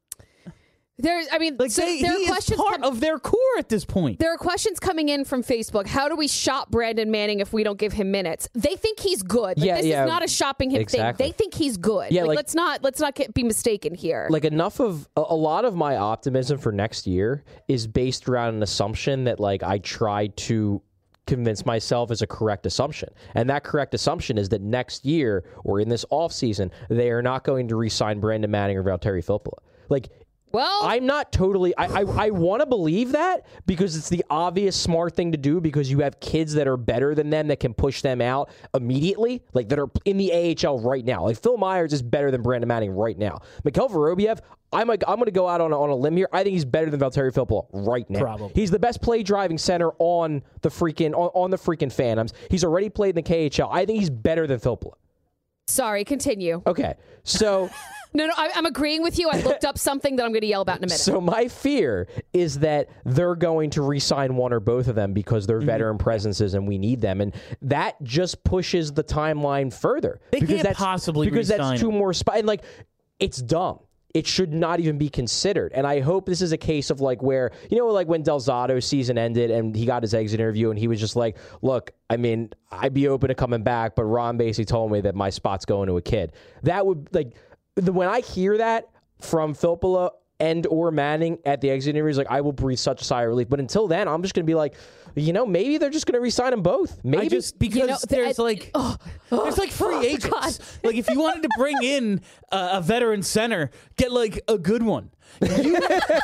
There are He questions is part of their core at this point. There are questions coming in from Facebook. How do we shop Brandon Manning if we don't give him minutes? They think he's good. Like, this is not a shopping him thing. They think he's good. Yeah, let's not be mistaken here. Like, enough of a lot of my optimism for next year is based around an assumption that, like, I try to convince myself is a correct assumption. And that correct assumption is that next year or in this offseason, they are not going to re-sign Brandon Manning or Valtteri Filppula. Like, well, I'm not totally... I want to believe that because it's the obvious smart thing to do, because you have kids that are better than them that can push them out immediately, like that are in the AHL right now. Like, Phil Myers is better than Brandon Manning right now. Mikhail Vorobiev, I'm going to go out on a limb here. I think he's better than Valtteri Filppula right now. Probably. He's the best play driving center on the freaking Phantoms. He's already played in the KHL. I think he's better than Filppula. sorry, continue. Okay, so... No, I'm agreeing with you. I looked up something that I'm going to yell about in a minute. So my fear is that they're going to re-sign one or both of them because they're veteran presences and we need them. And that just pushes the timeline further. They can't possibly because re-sign that's two more spots. And, like, it's dumb. It should not even be considered. And I hope this is a case of, like, where, you know, like when Delzato's season ended and he got his exit interview and he was just like, look, I mean, I'd be open to coming back, but Ron basically told me that my spot's going to a kid. That would, like... When I hear that from Filppula and or Manning at the exit interviews, like, I will breathe such a sigh of relief. But until then, I'm just going to be like, you know, maybe they're just going to re-sign them both. Maybe because there's free agents. God. Like, if you wanted to bring in a veteran center, get like a good one. You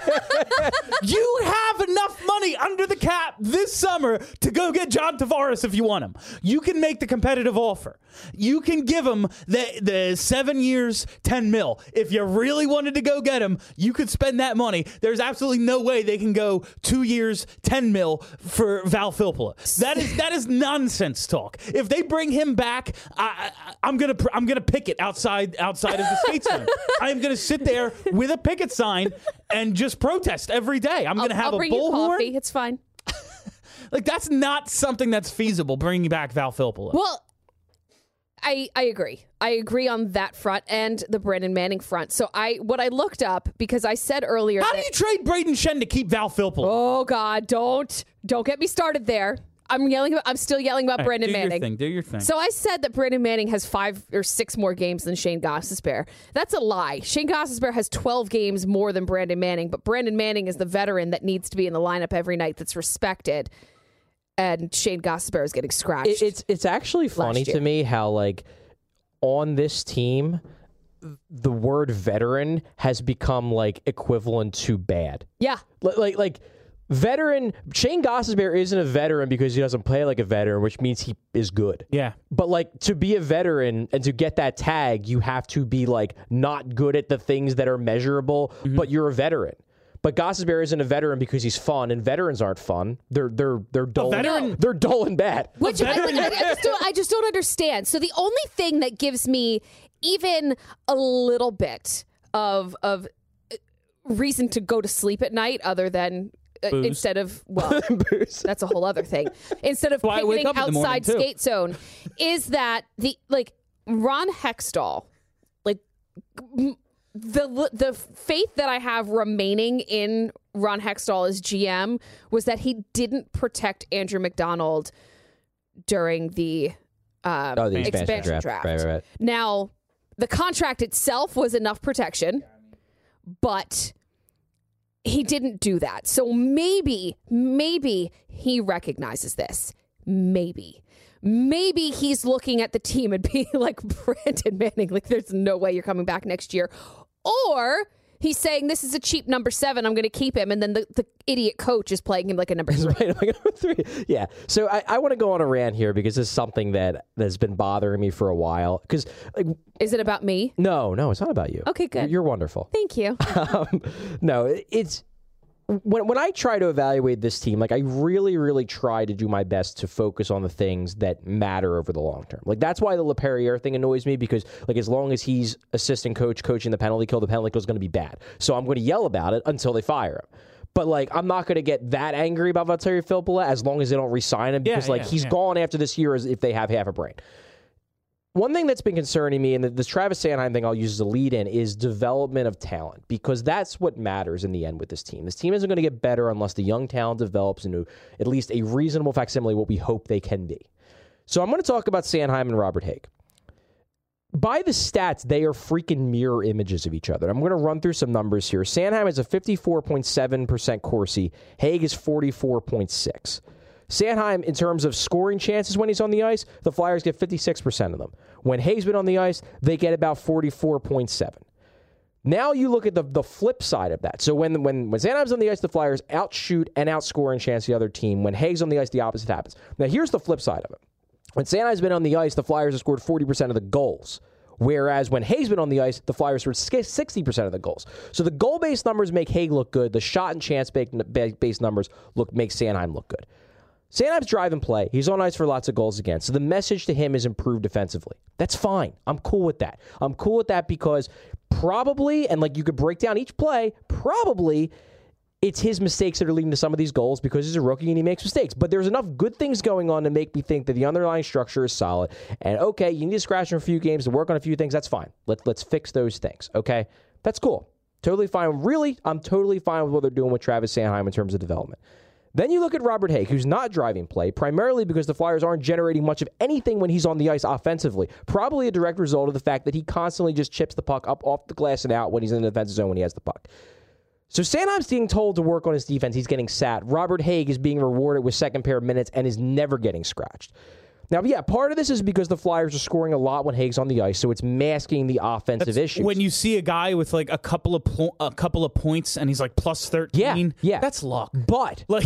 have enough money under the cap this summer to go get John Tavares if you want him. You can make the competitive offer. You can give him the 7 years, $10 million. If you really wanted to go get him, you could spend that money. There's absolutely no way they can go 2 years, $10 million for Val Filppula. That is nonsense talk. If they bring him back, I'm gonna picket outside of the skate center. I'm gonna sit there with a picket sign and just protest every day. I'm going to have I'll bring a you bullhorn. coffee. It's fine. Like, that's not something that's feasible, bringing back Val Filppula. Well, I agree. I agree on that front and the Brandon Manning front. So what I looked up, because I said earlier, how do you trade Braden Shen to keep Val Filppula? Oh God, don't get me started there. I'm still yelling about Brandon Manning. Do your thing. So I said that Brandon Manning has 5 or 6 more games than Shane Gostisbehere. That's a lie. Shane Gostisbehere has 12 games more than Brandon Manning, but Brandon Manning is the veteran that needs to be in the lineup every night that's respected. And Shane Gostisbehere is getting scratched. It's actually funny to me how, like, on this team, the word veteran has become, like, equivalent to bad. Yeah. Like veteran, Shane Gostisbehere isn't a veteran because he doesn't play like a veteran, which means he is good. Yeah. But, like, to be a veteran and to get that tag, you have to be, like, not good at the things that are measurable, but you're a veteran. But Gostisbehere isn't a veteran because he's fun, and veterans aren't fun. They're dull. veteran- They're dull and bad. Which I just don't understand. So the only thing that gives me even a little bit of reason to go to sleep at night, other than instead of that's a whole other thing. Instead of why I wake picketing up in the morning, outside too. skate zone, is that Ron Hextall, the faith that I have remaining in Ron Hextall as GM was that he didn't protect Andrew McDonald during the expansion draft. Right. Now, the contract itself was enough protection, but he didn't do that. So maybe he recognizes this. Maybe he's looking at the team and being like, Brandon Manning, like, there's no way you're coming back next year. Or he's saying, this is a cheap number 7, I'm going to keep him. And then the idiot coach is playing him like a number 3. Right, like number 3. Yeah. So I want to go on a rant here because this is something that has been bothering me for a while. Because is it about me? No, it's not about you. Okay, good. You're wonderful. Thank you. No, it's when I try to evaluate this team, like, I really, really try to do my best to focus on the things that matter over the long term. Like, that's why the LePerriere thing annoys me, because, like, as long as he's assistant coach coaching the penalty kill is going to be bad. So I'm going to yell about it until they fire him. But, like, I'm not going to get that angry about Valtteri Filppula as long as they don't re-sign him, because, he's gone after this year as if they have half a brain. One thing that's been concerning me, and this Travis Sanheim thing I'll use as a lead-in, is development of talent, because that's what matters in the end with this team. This team isn't going to get better unless the young talent develops into at least a reasonable facsimile of what we hope they can be. So I'm going to talk about Sanheim and Robert Haig. By the stats, they are freaking mirror images of each other. I'm going to run through some numbers here. Sanheim is a 54.7% Corsi. Haig is 44.6%. Sanheim, in terms of scoring chances when he's on the ice, the Flyers get 56% of them. When Haig's been on the ice, they get about 44.7%. Now you look at the flip side of that. So when Sanheim's on the ice, the Flyers outshoot and outscore in chance the other team. When Haig's on the ice, the opposite happens. Now here's the flip side of it. When Sanheim's been on the ice, the Flyers have scored 40% of the goals. Whereas when Haig's been on the ice, the Flyers scored 60% of the goals. So the goal-based numbers make Haig look good. The shot and chance-based numbers make Sanheim look good. Sanheim's drive and play. He's on ice for lots of goals again. So the message to him is improve defensively. That's fine. I'm cool with that. I'm cool with that because probably, and like you could break down each play, probably it's his mistakes that are leading to some of these goals because he's a rookie and he makes mistakes. But there's enough good things going on to make me think that the underlying structure is solid. And okay, you need to scratch for a few games to work on a few things. That's fine. Let's fix those things. Okay? That's cool. Totally fine. Really, I'm totally fine with what they're doing with Travis Sanheim in terms of development. Then you look at Robert Haig, who's not driving play, primarily because the Flyers aren't generating much of anything when he's on the ice offensively. Probably a direct result of the fact that he constantly just chips the puck up off the glass and out when he's in the defensive zone when he has the puck. So Sanheim's being told to work on his defense. He's getting sat. Robert Haig is being rewarded with second pair minutes and is never getting scratched. Now, yeah, part of this is because the Flyers are scoring a lot when Haig's on the ice, so it's masking the offensive issues. When you see a guy with like a couple of points and he's like plus 13, yeah, that's luck. But luck.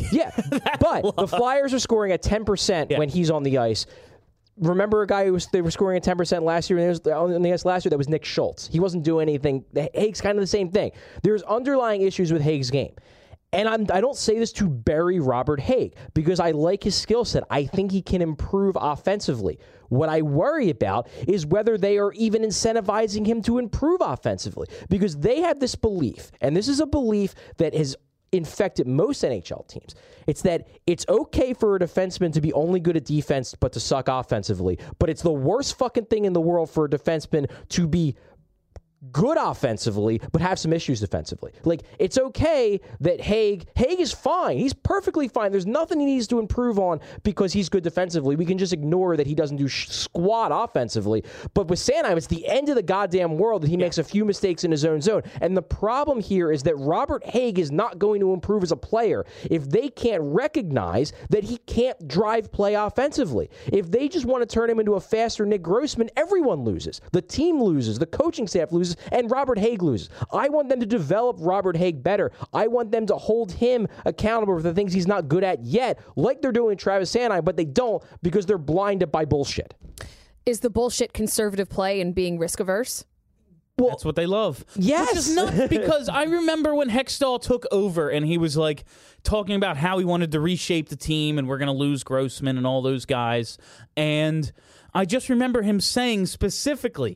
The Flyers are scoring at 10% when he's on the ice. Remember a guy they were scoring at 10% last year, and on the ice last year, that was Nick Schultz. He wasn't doing anything. Haig's kind of the same thing. There's underlying issues with Haig's game. And I don't say this to bury Robert Haig because I like his skill set. I think he can improve offensively. What I worry about is whether they are even incentivizing him to improve offensively because they have this belief, and this is a belief that has infected most NHL teams. It's that it's okay for a defenseman to be only good at defense but to suck offensively. But it's the worst fucking thing in the world for a defenseman to be good offensively, but have some issues defensively. Like, it's okay that Haig is fine. He's perfectly fine. There's nothing he needs to improve on because he's good defensively. We can just ignore that he doesn't do squat offensively. But with Sanheim, it's the end of the goddamn world that he makes a few mistakes in his own zone. And the problem here is that Robert Haig is not going to improve as a player if they can't recognize that he can't drive play offensively. If they just want to turn him into a faster Nick Grossman, everyone loses. The team loses. The coaching staff loses. And Robert Haig loses. I want them to develop Robert Haig better. I want them to hold him accountable for the things he's not good at yet, like they're doing Travis Sanheim, but they don't because they're blinded by bullshit. Is the bullshit conservative play and being risk averse? That's what they love. Yes. Which is nuts because I remember when Hextall took over and he was like talking about how he wanted to reshape the team and we're going to lose Grossman and all those guys. And I just remember him saying specifically,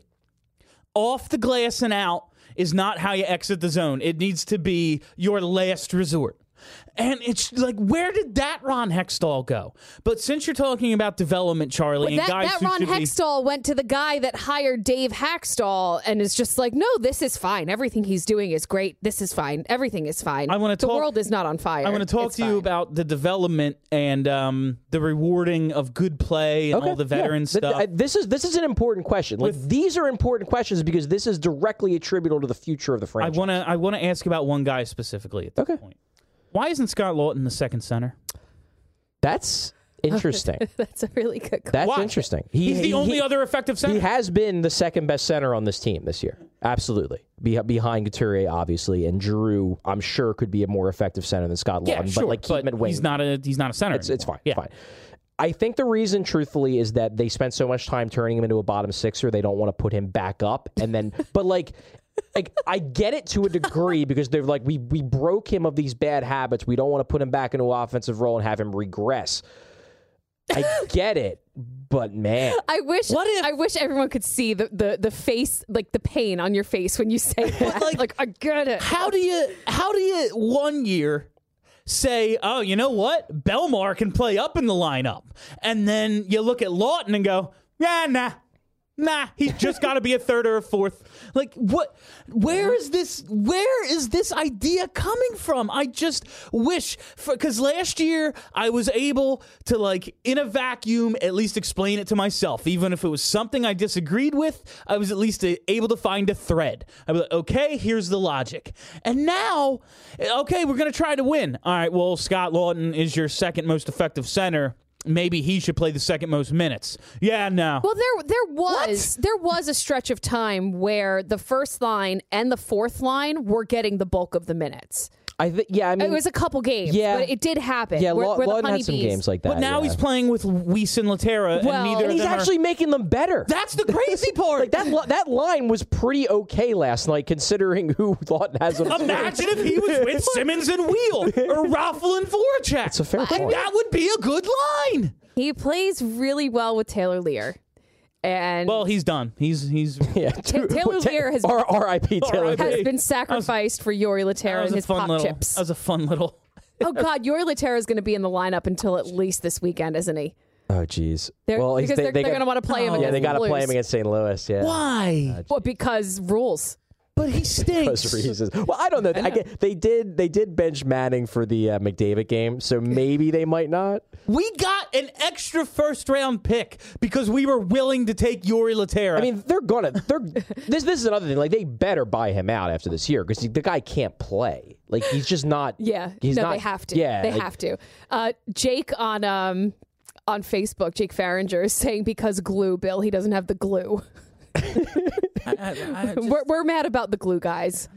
off the glass and out is not how you exit the zone. It needs to be your last resort. And it's like, where did that Ron Hextall go? But since you're talking about development, Charlie, and guys that who Ron should Hextall went to the guy that hired Dave Hackstall and is just like, no, this is fine. Everything he's doing is great. This is fine. Everything is fine. The world is not on fire. I want to talk to you about the development and the rewarding of good play and all the veteran stuff. This is an important question. Like, these are important questions because this is directly attributable to the future of the franchise. I want to ask about one guy specifically at this point. Why isn't Scott Lawton the second center? That's interesting. That's a really good question. That's interesting. He's the only other effective center. He has been the second best center on this team this year. Absolutely. Behind Couturier, obviously, and Giroux, I'm sure, could be a more effective center than Scott Lawton. Sure, but keep him at wing. He's not a center. It's fine. Yeah. Fine. I think the reason, truthfully, is that they spent so much time turning him into a bottom sixer, they don't want to put him back up. And then, but like I get it to a degree because they're like, we broke him of these bad habits. We don't want to put him back into an offensive role and have him regress. I get it, but man, I wish everyone could see the face, like the pain on your face when you say that. Like I get it. How do you 1 year say, oh, you know what, Belmar can play up in the lineup, and then you look at Lawton and go, yeah, nah, he's just got to be a third or a fourth. Like, what? Where is this idea coming from? I just wish, because last year I was able to, like, in a vacuum, at least explain it to myself. Even if it was something I disagreed with, I was at least able to find a thread. I was like, okay, here's the logic. And now, okay, we're going to try to win. All right, well, Scott Lawton is your second most effective center. Maybe he should play the second most minutes. Yeah, no. Well, there was a stretch of time where the first line and the fourth line were getting the bulk of the minutes. I mean, it was a couple games. Yeah, but it did happen. Yeah, where the Lawton had some games like that. But now he's playing with Weiss and Laterra, and he's actually making them better. That's the crazy part. Like that line was pretty okay last night, considering who Lawton has. Imagine if he was with Simmons and Wheel or Raffle and Voracek. That's a fair point. That would be a good line. He plays really well with Taylor Lear. And well, he's done. He's Taylor Lear has R.I.P. Taylor has been sacrificed for Yori Laterra and his pop chips. That was a fun little. Oh God, Yori Laterra is going to be in the lineup until at least this weekend, isn't he? Oh geez. Well, because they're going to want to play him. Yeah, they got to play him against St. Louis. Yeah. Why? Well, because rules. But he stinks. Well, I don't know. They did bench Manning for the McDavid game, so maybe they might not. We got an extra first-round pick because we were willing to take Yori Laterra. I mean, this is another thing. Like, they better buy him out after this year because the guy can't play. Like, he's just not. Yeah, they have to. Yeah, they have to. Jake on Facebook, Jake Farringer is saying because glue, Bill, he doesn't have the glue. We're mad about the glue guys.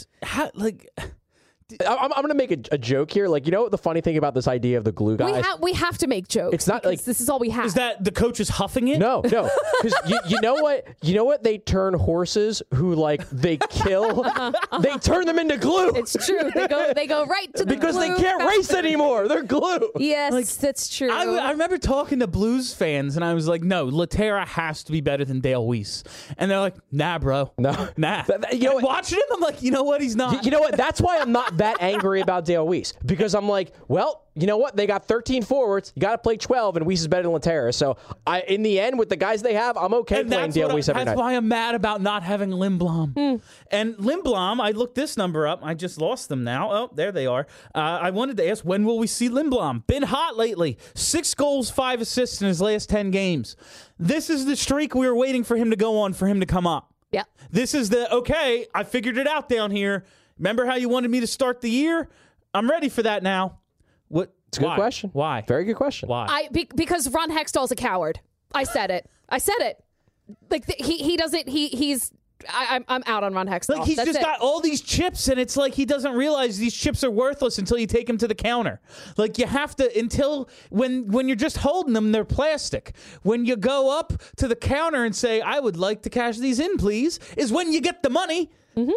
I'm going to make a joke here. Like, you know what the funny thing about this idea of the glue guy? We have to make jokes. It's not like this is all we have. Is that the coach is huffing it? No. Because you know what? You know what? They turn horses who they kill. They turn them into glue. It's true. They go right to the because glue they can't race anymore. They're glue. Yes, that's true. I remember talking to Blues fans, and I was like, "No, Laterra has to be better than Dale Weiss," and they're like, "Nah, bro, no, nah." You know, watching him, I'm like, "You know what? He's not." You know what? That's why I'm not that angry about Dale Weiss, because I'm like, well, you know what? They got 13 forwards. You got to play 12, and Weiss is better than Laterra. So in the end, with the guys they have, I'm okay playing Dale Weiss every night. That's why I'm mad about not having Lindblom. And Lindblom, I looked this number up. I just lost them now. Oh, there they are. I wanted to ask, when will we see Lindblom? Been hot lately. 6 goals, 5 assists in his last 10 games. This is the streak we were waiting for him to go on, for him to come up. Yeah. This is okay, I figured it out down here. Remember how you wanted me to start the year? I'm ready for that now. What? It's a good question. Why? Very good question. Why? Because Ron Hextall's a coward. I said it. Like he doesn't. He's I'm out on Ron Hextall. Like, he's That's just it. got all these chips, and it's like he doesn't realize these chips are worthless until you take them to the counter. Like, you have to, when you're just holding them, they're plastic. When you go up to the counter and say, I would like to cash these in, please, is when you get the money.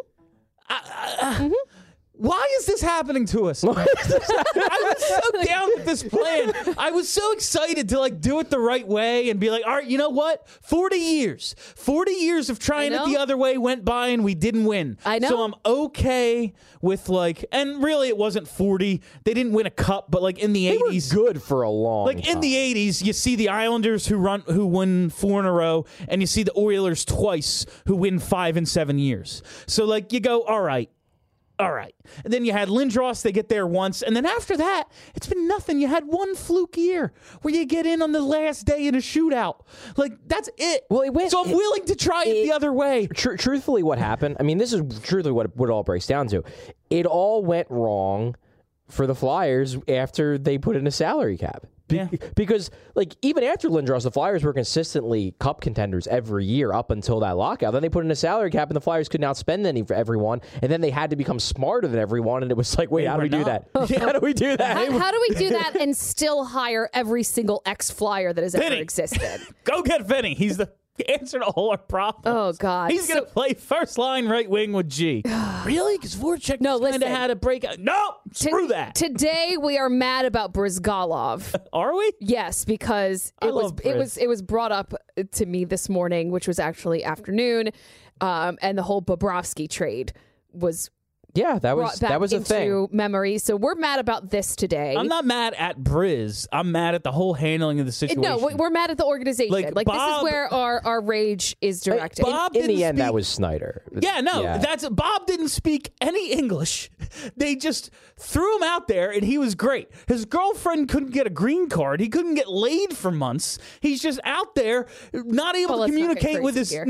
Why is this happening to us? I was so down with this plan. I was so excited to do it the right way and be like, all right, you know what? 40 years of trying it the other way went by and we didn't win. I know. So I'm okay with and really it wasn't 40. They didn't win a cup, but in the 80s. Were good for a long time. In the 80s, you see the Islanders who win 4 in a row, and you see the Oilers twice who win 5 in 7 years. So you go, all right. And then you had Lindros, they get there once. And then after that, it's been nothing. You had one fluke year where you get in on the last day in a shootout. That's it. Well, so I'm willing to try it the other way. Truthfully, what happened, I mean, this is truthfully what it all breaks down to. It all went wrong for the Flyers after they put in a salary cap. Yeah. Because, even after Lindros, the Flyers were consistently cup contenders every year up until that lockout. Then they put in a salary cap, and the Flyers couldn't outspend any for everyone. And then they had to become smarter than everyone. And it was wait, how do we do that? How do we do that? How do we do that and still hire every single ex-Flyer that has ever existed? Go get Vinny. He's the answer to all our problems. Oh, God. He's going to play first line right wing with G. Really? Because Voracek kind of had a breakout. No, screw that. Today we are mad about Brizgalov. Are we? Yes, because it was brought up to me this morning, which was actually afternoon, and the whole Bobrovsky trade was. Yeah, that was a thing. Memory. So we're mad about this today. I'm not mad at Briz. I'm mad at the whole handling of the situation. No, we're mad at the organization. Bob, this is where our rage is directed. In the end, that was Snyder. Bob didn't speak any English. They just threw him out there, and he was great. His girlfriend couldn't get a green card. He couldn't get laid for months. He's just out there, not able to communicate with his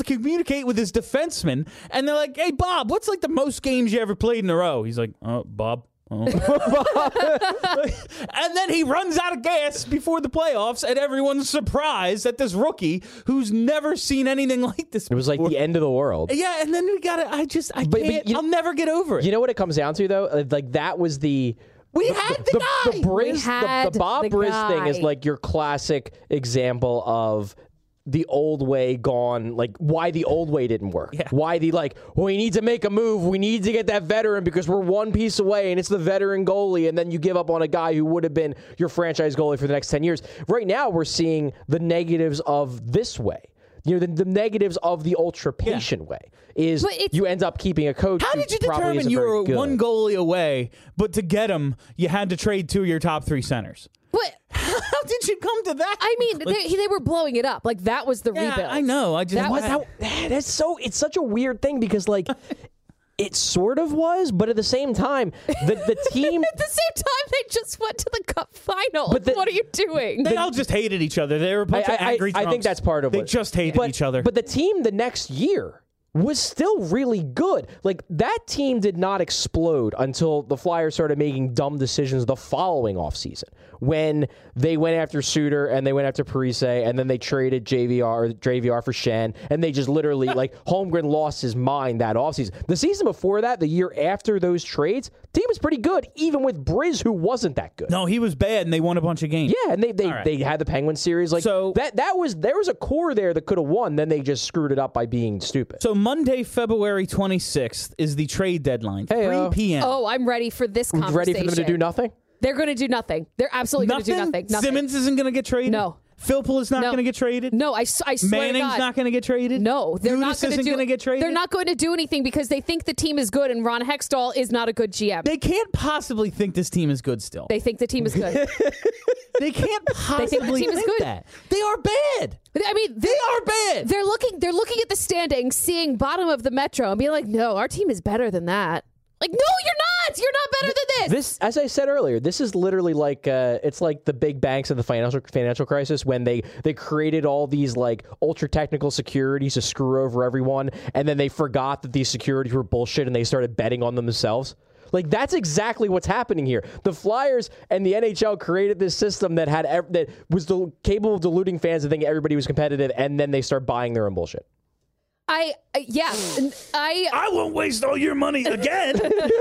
defenseman. And they're like, "Hey, Bob, what's the most games you ever played in a row?" He's like, Bob. And then he runs out of gas before the playoffs, and everyone's surprised at this rookie who's never seen anything like this before. It was the end of the world. Yeah, and then we got it. I'll never get over it. You know what it comes down to, though? That was the... We had the guy. The Bob Briz thing is your classic example of the old way gone, why the old way didn't work. Yeah. Why we need to make a move. We need to get that veteran because we're one piece away and it's the veteran goalie. And then you give up on a guy who would have been your franchise goalie for the next 10 years. Right now, we're seeing the negatives of this way. The negatives of the ultra patient way is you end up keeping a coach. How did you determine you were one goalie away, but to get him, you had to trade 2 of your top 3 centers? What? How did you come to that? I mean, they were blowing it up. That was the rebuild. I know. It's such a weird thing because it sort of was, but at the same time, the team... At the same time, they just went to the cup final. What are you doing? They all just hated each other. They were a bunch of angry drunks. I think that's part of it. They just hated each other. But the team the next year was still really good. That team did not explode until the Flyers started making dumb decisions the following offseason when they went after Suter and they went after Parise and then they traded JVR for Shen and they just literally, Holmgren lost his mind that offseason. The season before that, the year after those trades, team was pretty good, even with Briz, who wasn't that good. No, he was bad, and they won a bunch of games. Yeah, and they had the Penguin series. So there was a core there that could have won, then they just screwed it up by being stupid. So Monday, February 26th is the trade deadline, 3 p.m. Oh, I'm ready for this conversation. Ready for them to do nothing? They're going to do nothing. They're absolutely going to do nothing. Simmons isn't going to get traded? No. Philpool is not going to get traded? No, I swear Manning's to God. not going to get traded? No, they're not going to get traded? They're not going to do anything because they think the team is good and Ron Hextall is not a good GM. They can't possibly think this team is good still. They think the team is good. They can't possibly think that. They are bad. I mean, they are bad. They're looking at the standings, seeing bottom of the Metro and being like, no, our team is better than that. No, you're not. You're not better than this. As I said earlier, this is literally it's like the big banks in the financial crisis when they created all these ultra technical securities to screw over everyone, and then they forgot that these securities were bullshit and they started betting on them themselves. That's exactly what's happening here. The Flyers and the NHL created this system that was capable of deluding fans to think everybody was competitive, and then they start buying their own bullshit. I won't waste all your money again.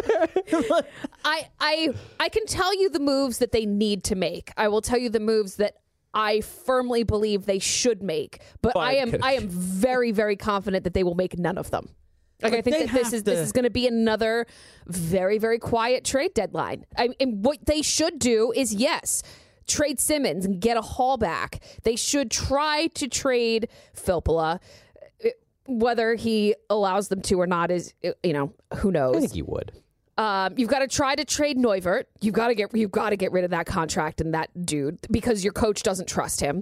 I can tell you the moves that they need to make. I will tell you the moves that I firmly believe they should make, but I am very, very confident that they will make none of them. Like, I think that this is going to be another very, very quiet trade deadline. And what they should do is, yes, trade Simmons and get a haul back. They should try to trade Filppula. Whether he allows them to or not is, who knows? I think he would. You've got to try to trade Neuvert. You've got to get rid of that contract and that dude because your coach doesn't trust him.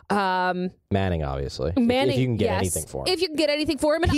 Manning, obviously. Manning, if you can get yes. anything for him. If you can get anything for him, and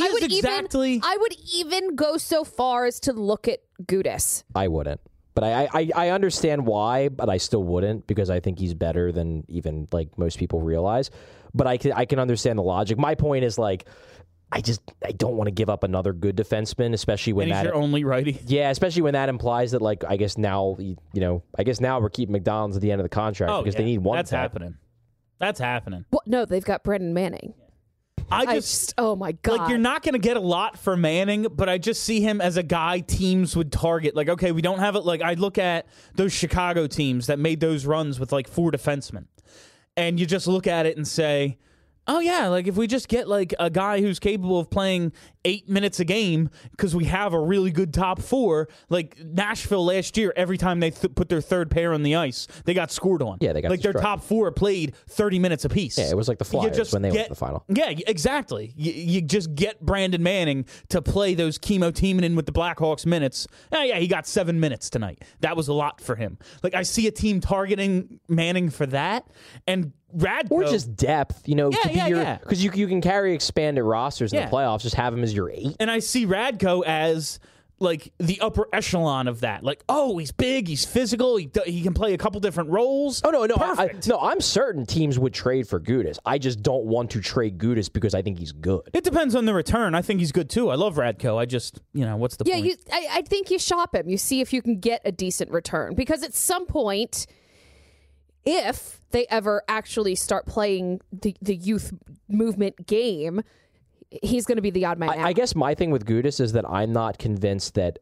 I would even go so far as to look at Gudas. I wouldn't. But I understand why, but I still wouldn't because I think he's better than even like most people realize. But I can understand the logic. My point is like I don't want to give up another good defenseman, especially when he's your only righty. Yeah, especially when that implies that like I guess now we're keeping McDonald's at the end of the contract because they need one. That's happening. That's happening. Well, no, they've got Brendan Manning. I just oh my God. Like, you're not going to get a lot for Manning, but I just see him as a guy teams would target. Like, okay, we don't have it. Like, I look at those Chicago teams that made those runs with like 4 defensemen, and you just look at it and say, oh, yeah, like if we just get like a guy who's capable of playing 8 minutes a game because we have a really good top 4, like Nashville last year, every time they put their third pair on the ice, they got scored on. Yeah, they got like destroyed. Their top 4 played 30 minutes apiece. Yeah, it was like the Flyers when they went to the final. Yeah, exactly. You just get Brandon Manning to play those Chemo Timonen with the Blackhawks minutes. Oh, yeah, he got 7 minutes tonight. That was a lot for him. Like, I see a team targeting Manning for that, and Radko, or just depth, because you can carry expanded rosters in the playoffs. Just have him as your 8. And I see Radko as like the upper echelon of that. Like, oh, he's big, he's physical, he can play a couple different roles. Oh no, perfect. I'm certain teams would trade for Gudas. I just don't want to trade Gudas because I think he's good. It depends on the return. I think he's good too. I love Radko. I just, what's the point? I think you shop him. You see if you can get a decent return because at some point, if they ever actually start playing the youth movement game, he's going to be the odd man out. I guess my thing with Gudas is that I'm not convinced that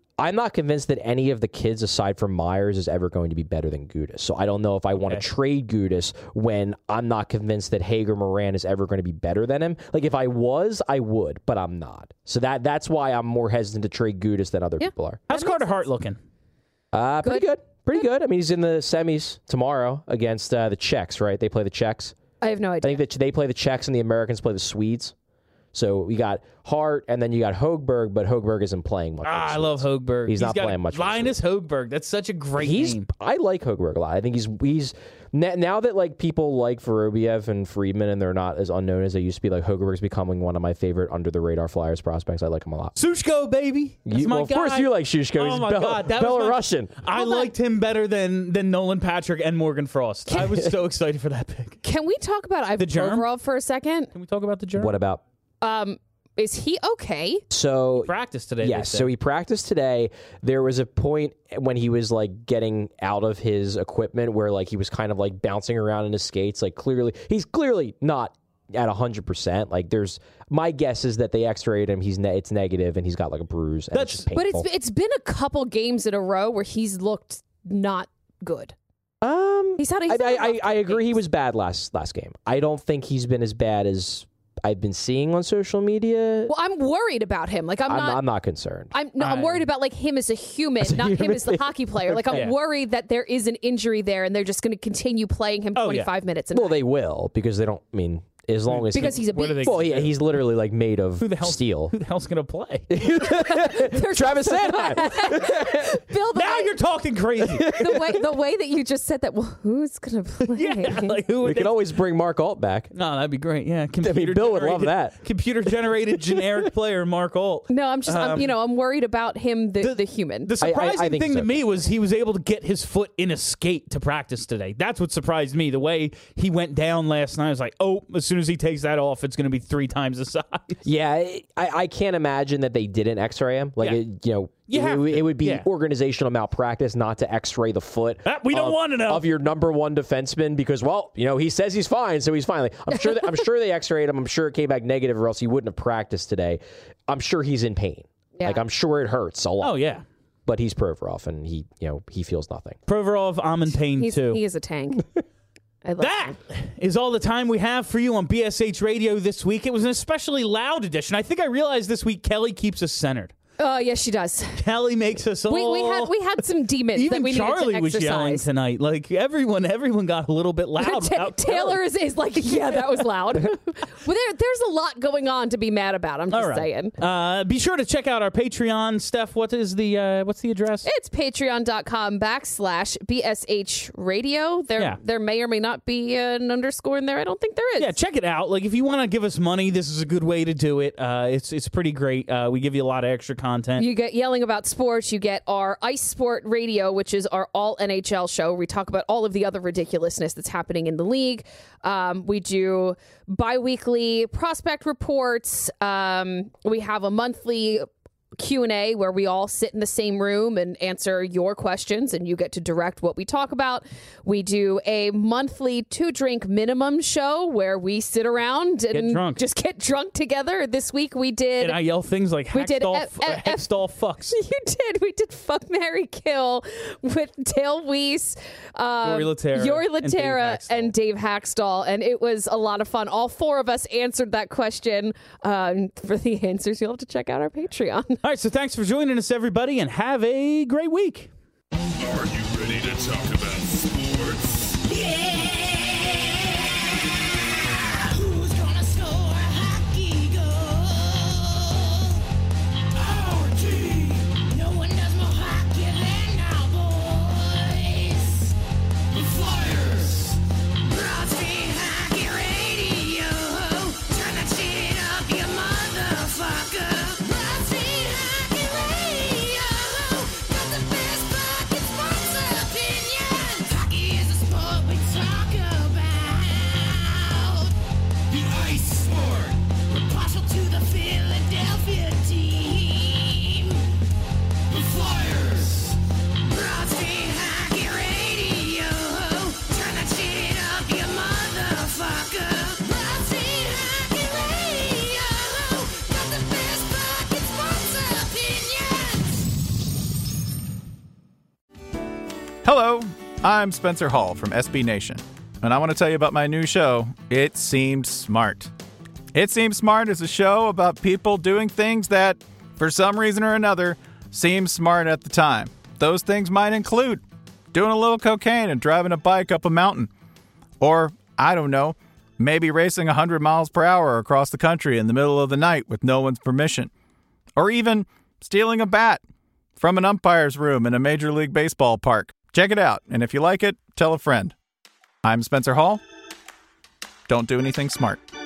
any of the kids aside from Myers is ever going to be better than Gudas. So I don't know if I want to trade Gudas when I'm not convinced that Hager Moran is ever going to be better than him. Like if I was, I would, but I'm not. So that's why I'm more hesitant to trade Gudas than other people are. How's Carter Hart looking? Pretty good. Pretty good. I mean, he's in the semis tomorrow against the Czechs, right? They play the Czechs. I have no idea. I think that they play the Czechs and the Americans play the Swedes. So we got Hart, and then you got Högberg, but Högberg isn't playing much. I love Högberg. He's not playing much. Linus Högberg. That's such a great name. I like Högberg a lot. I think he's now that like people like Vorobiev and Friedman, and they're not as unknown as they used to be. Like Högberg's becoming one of my favorite under the radar Flyers prospects. I like him a lot. Sushko, baby. That's my of guy. course you like Sushko. Oh He's my God, that Belarusian. I liked him better than Nolan Patrick and Morgan Frost. I was so excited for that pick. Can we talk about Ivan Provorov for a second? Can we talk about the German? What about? Is he okay? So he practiced today. Yes, so he practiced today. There was a point when he was like getting out of his equipment where like he was kind of like bouncing around in his skates. Like he's clearly not at 100%. Like my guess is that they X-rayed him. It's negative, and he's got like a bruise. And it's just painful. But it's been a couple games in a row where he's looked not good. I agree. He was bad last game. I don't think he's been as bad as I've been seeing on social media. Well, I'm worried about him. Like I'm not concerned. I'm worried about like him as a human, not him as the hockey player. Like I'm worried that there is an injury there, and they're just going to continue playing him 25 minutes. Well, they will because they don't. I mean, as long as he's a beast. Well, yeah, he's literally like made of steel. Who the hell's going to play? Travis Sanheim. Bill, now you're talking crazy. The way that you just said that. Well, who's going to play? Yeah, like who? We can always bring Mark Alt back. No, that'd be great. Yeah, Bill would love that. Computer-generated generic player Mark Alt. No, I'm just I'm worried about him, the human. The surprising thing to me was he was able to get his foot in a skate to practice today. That's what surprised me. The way he went down last night, I was like, oh, as soon as he takes that off, it's going to be 3 times the size. Yeah, I can't imagine that they didn't X-ray him. Like, it would be organizational malpractice not to X-ray the foot. We don't want to know. Of your number one defenseman because, he says he's fine, so he's fine. Like, I'm sure they X-rayed him. I'm sure it came back negative, or else he wouldn't have practiced today. I'm sure he's in pain. Yeah. Like, I'm sure it hurts a lot. Oh yeah. But he's Provorov, and he feels nothing. Provorov, I'm in pain too. He is a tank. That is all the time we have for you on BSH Radio this week. It was an especially loud edition. I think I realized this week Kelly keeps us centered. Oh, yes, she does. Kelly makes us all... We had some demons even that we Charlie needed to was yelling exercise. tonight. Like, everyone got a little bit loud. Taylor is like, yeah, that was loud. Well, there's a lot going on to be mad about. I'm just saying. Be sure to check out our Patreon, Steph. What's the address? It's patreon.com/BSH Radio. There may or may not be an underscore in there. I don't think there is. Yeah, check it out. Like, if you want to give us money, this is a good way to do it. It's pretty great. We give you a lot of extra content. You get Yelling About Sports. You get our Ice Sport Radio, which is our all NHL show, where we talk about all of the other ridiculousness that's happening in the league. We do bi-weekly prospect reports. We have a monthly Q&A where we all sit in the same room and answer your questions, and you get to direct what we talk about. We do a monthly 2-drink minimum show where we sit around and just get drunk together. This week we did... And I yell things like Hextall fucks. You did. We did Fuck, Marry, Kill with Dale Weiss, Yori Laterra, and Dave Hackstall. And it was a lot of fun. All 4 of us answered that question. For the answers, you'll have to check out our Patreon. All right, so thanks for joining us, everybody, and have a great week. Are you ready to talk about sports? Yeah! Who's gonna score a hockey goal? Our team! No one does more hockey than our boys! The Flyers! Broad Street Hockey Radio! Turn that shit up, you motherfucker! Broad Street Hockey Radio! Got the best fucking sports opinions! Hockey is a sport we talk about! The Ice Sport! We're partial to the Philadelphia team! The Flyers! Broad Street Hockey Radio! Turn that shit up, you motherfucker! Broad Street Hockey Radio! Got the best fucking sports opinions! Hello, I'm Spencer Hall from SB Nation, and I want to tell you about my new show, It Seemed Smart. It Seemed Smart is a show about people doing things that, for some reason or another, seem smart at the time. Those things might include doing a little cocaine and driving a bike up a mountain. Or, I don't know, maybe racing 100 miles per hour across the country in the middle of the night with no one's permission. Or even stealing a bat from an umpire's room in a Major League Baseball park. Check it out, and if you like it, tell a friend. I'm Spencer Hall. Don't do anything smart.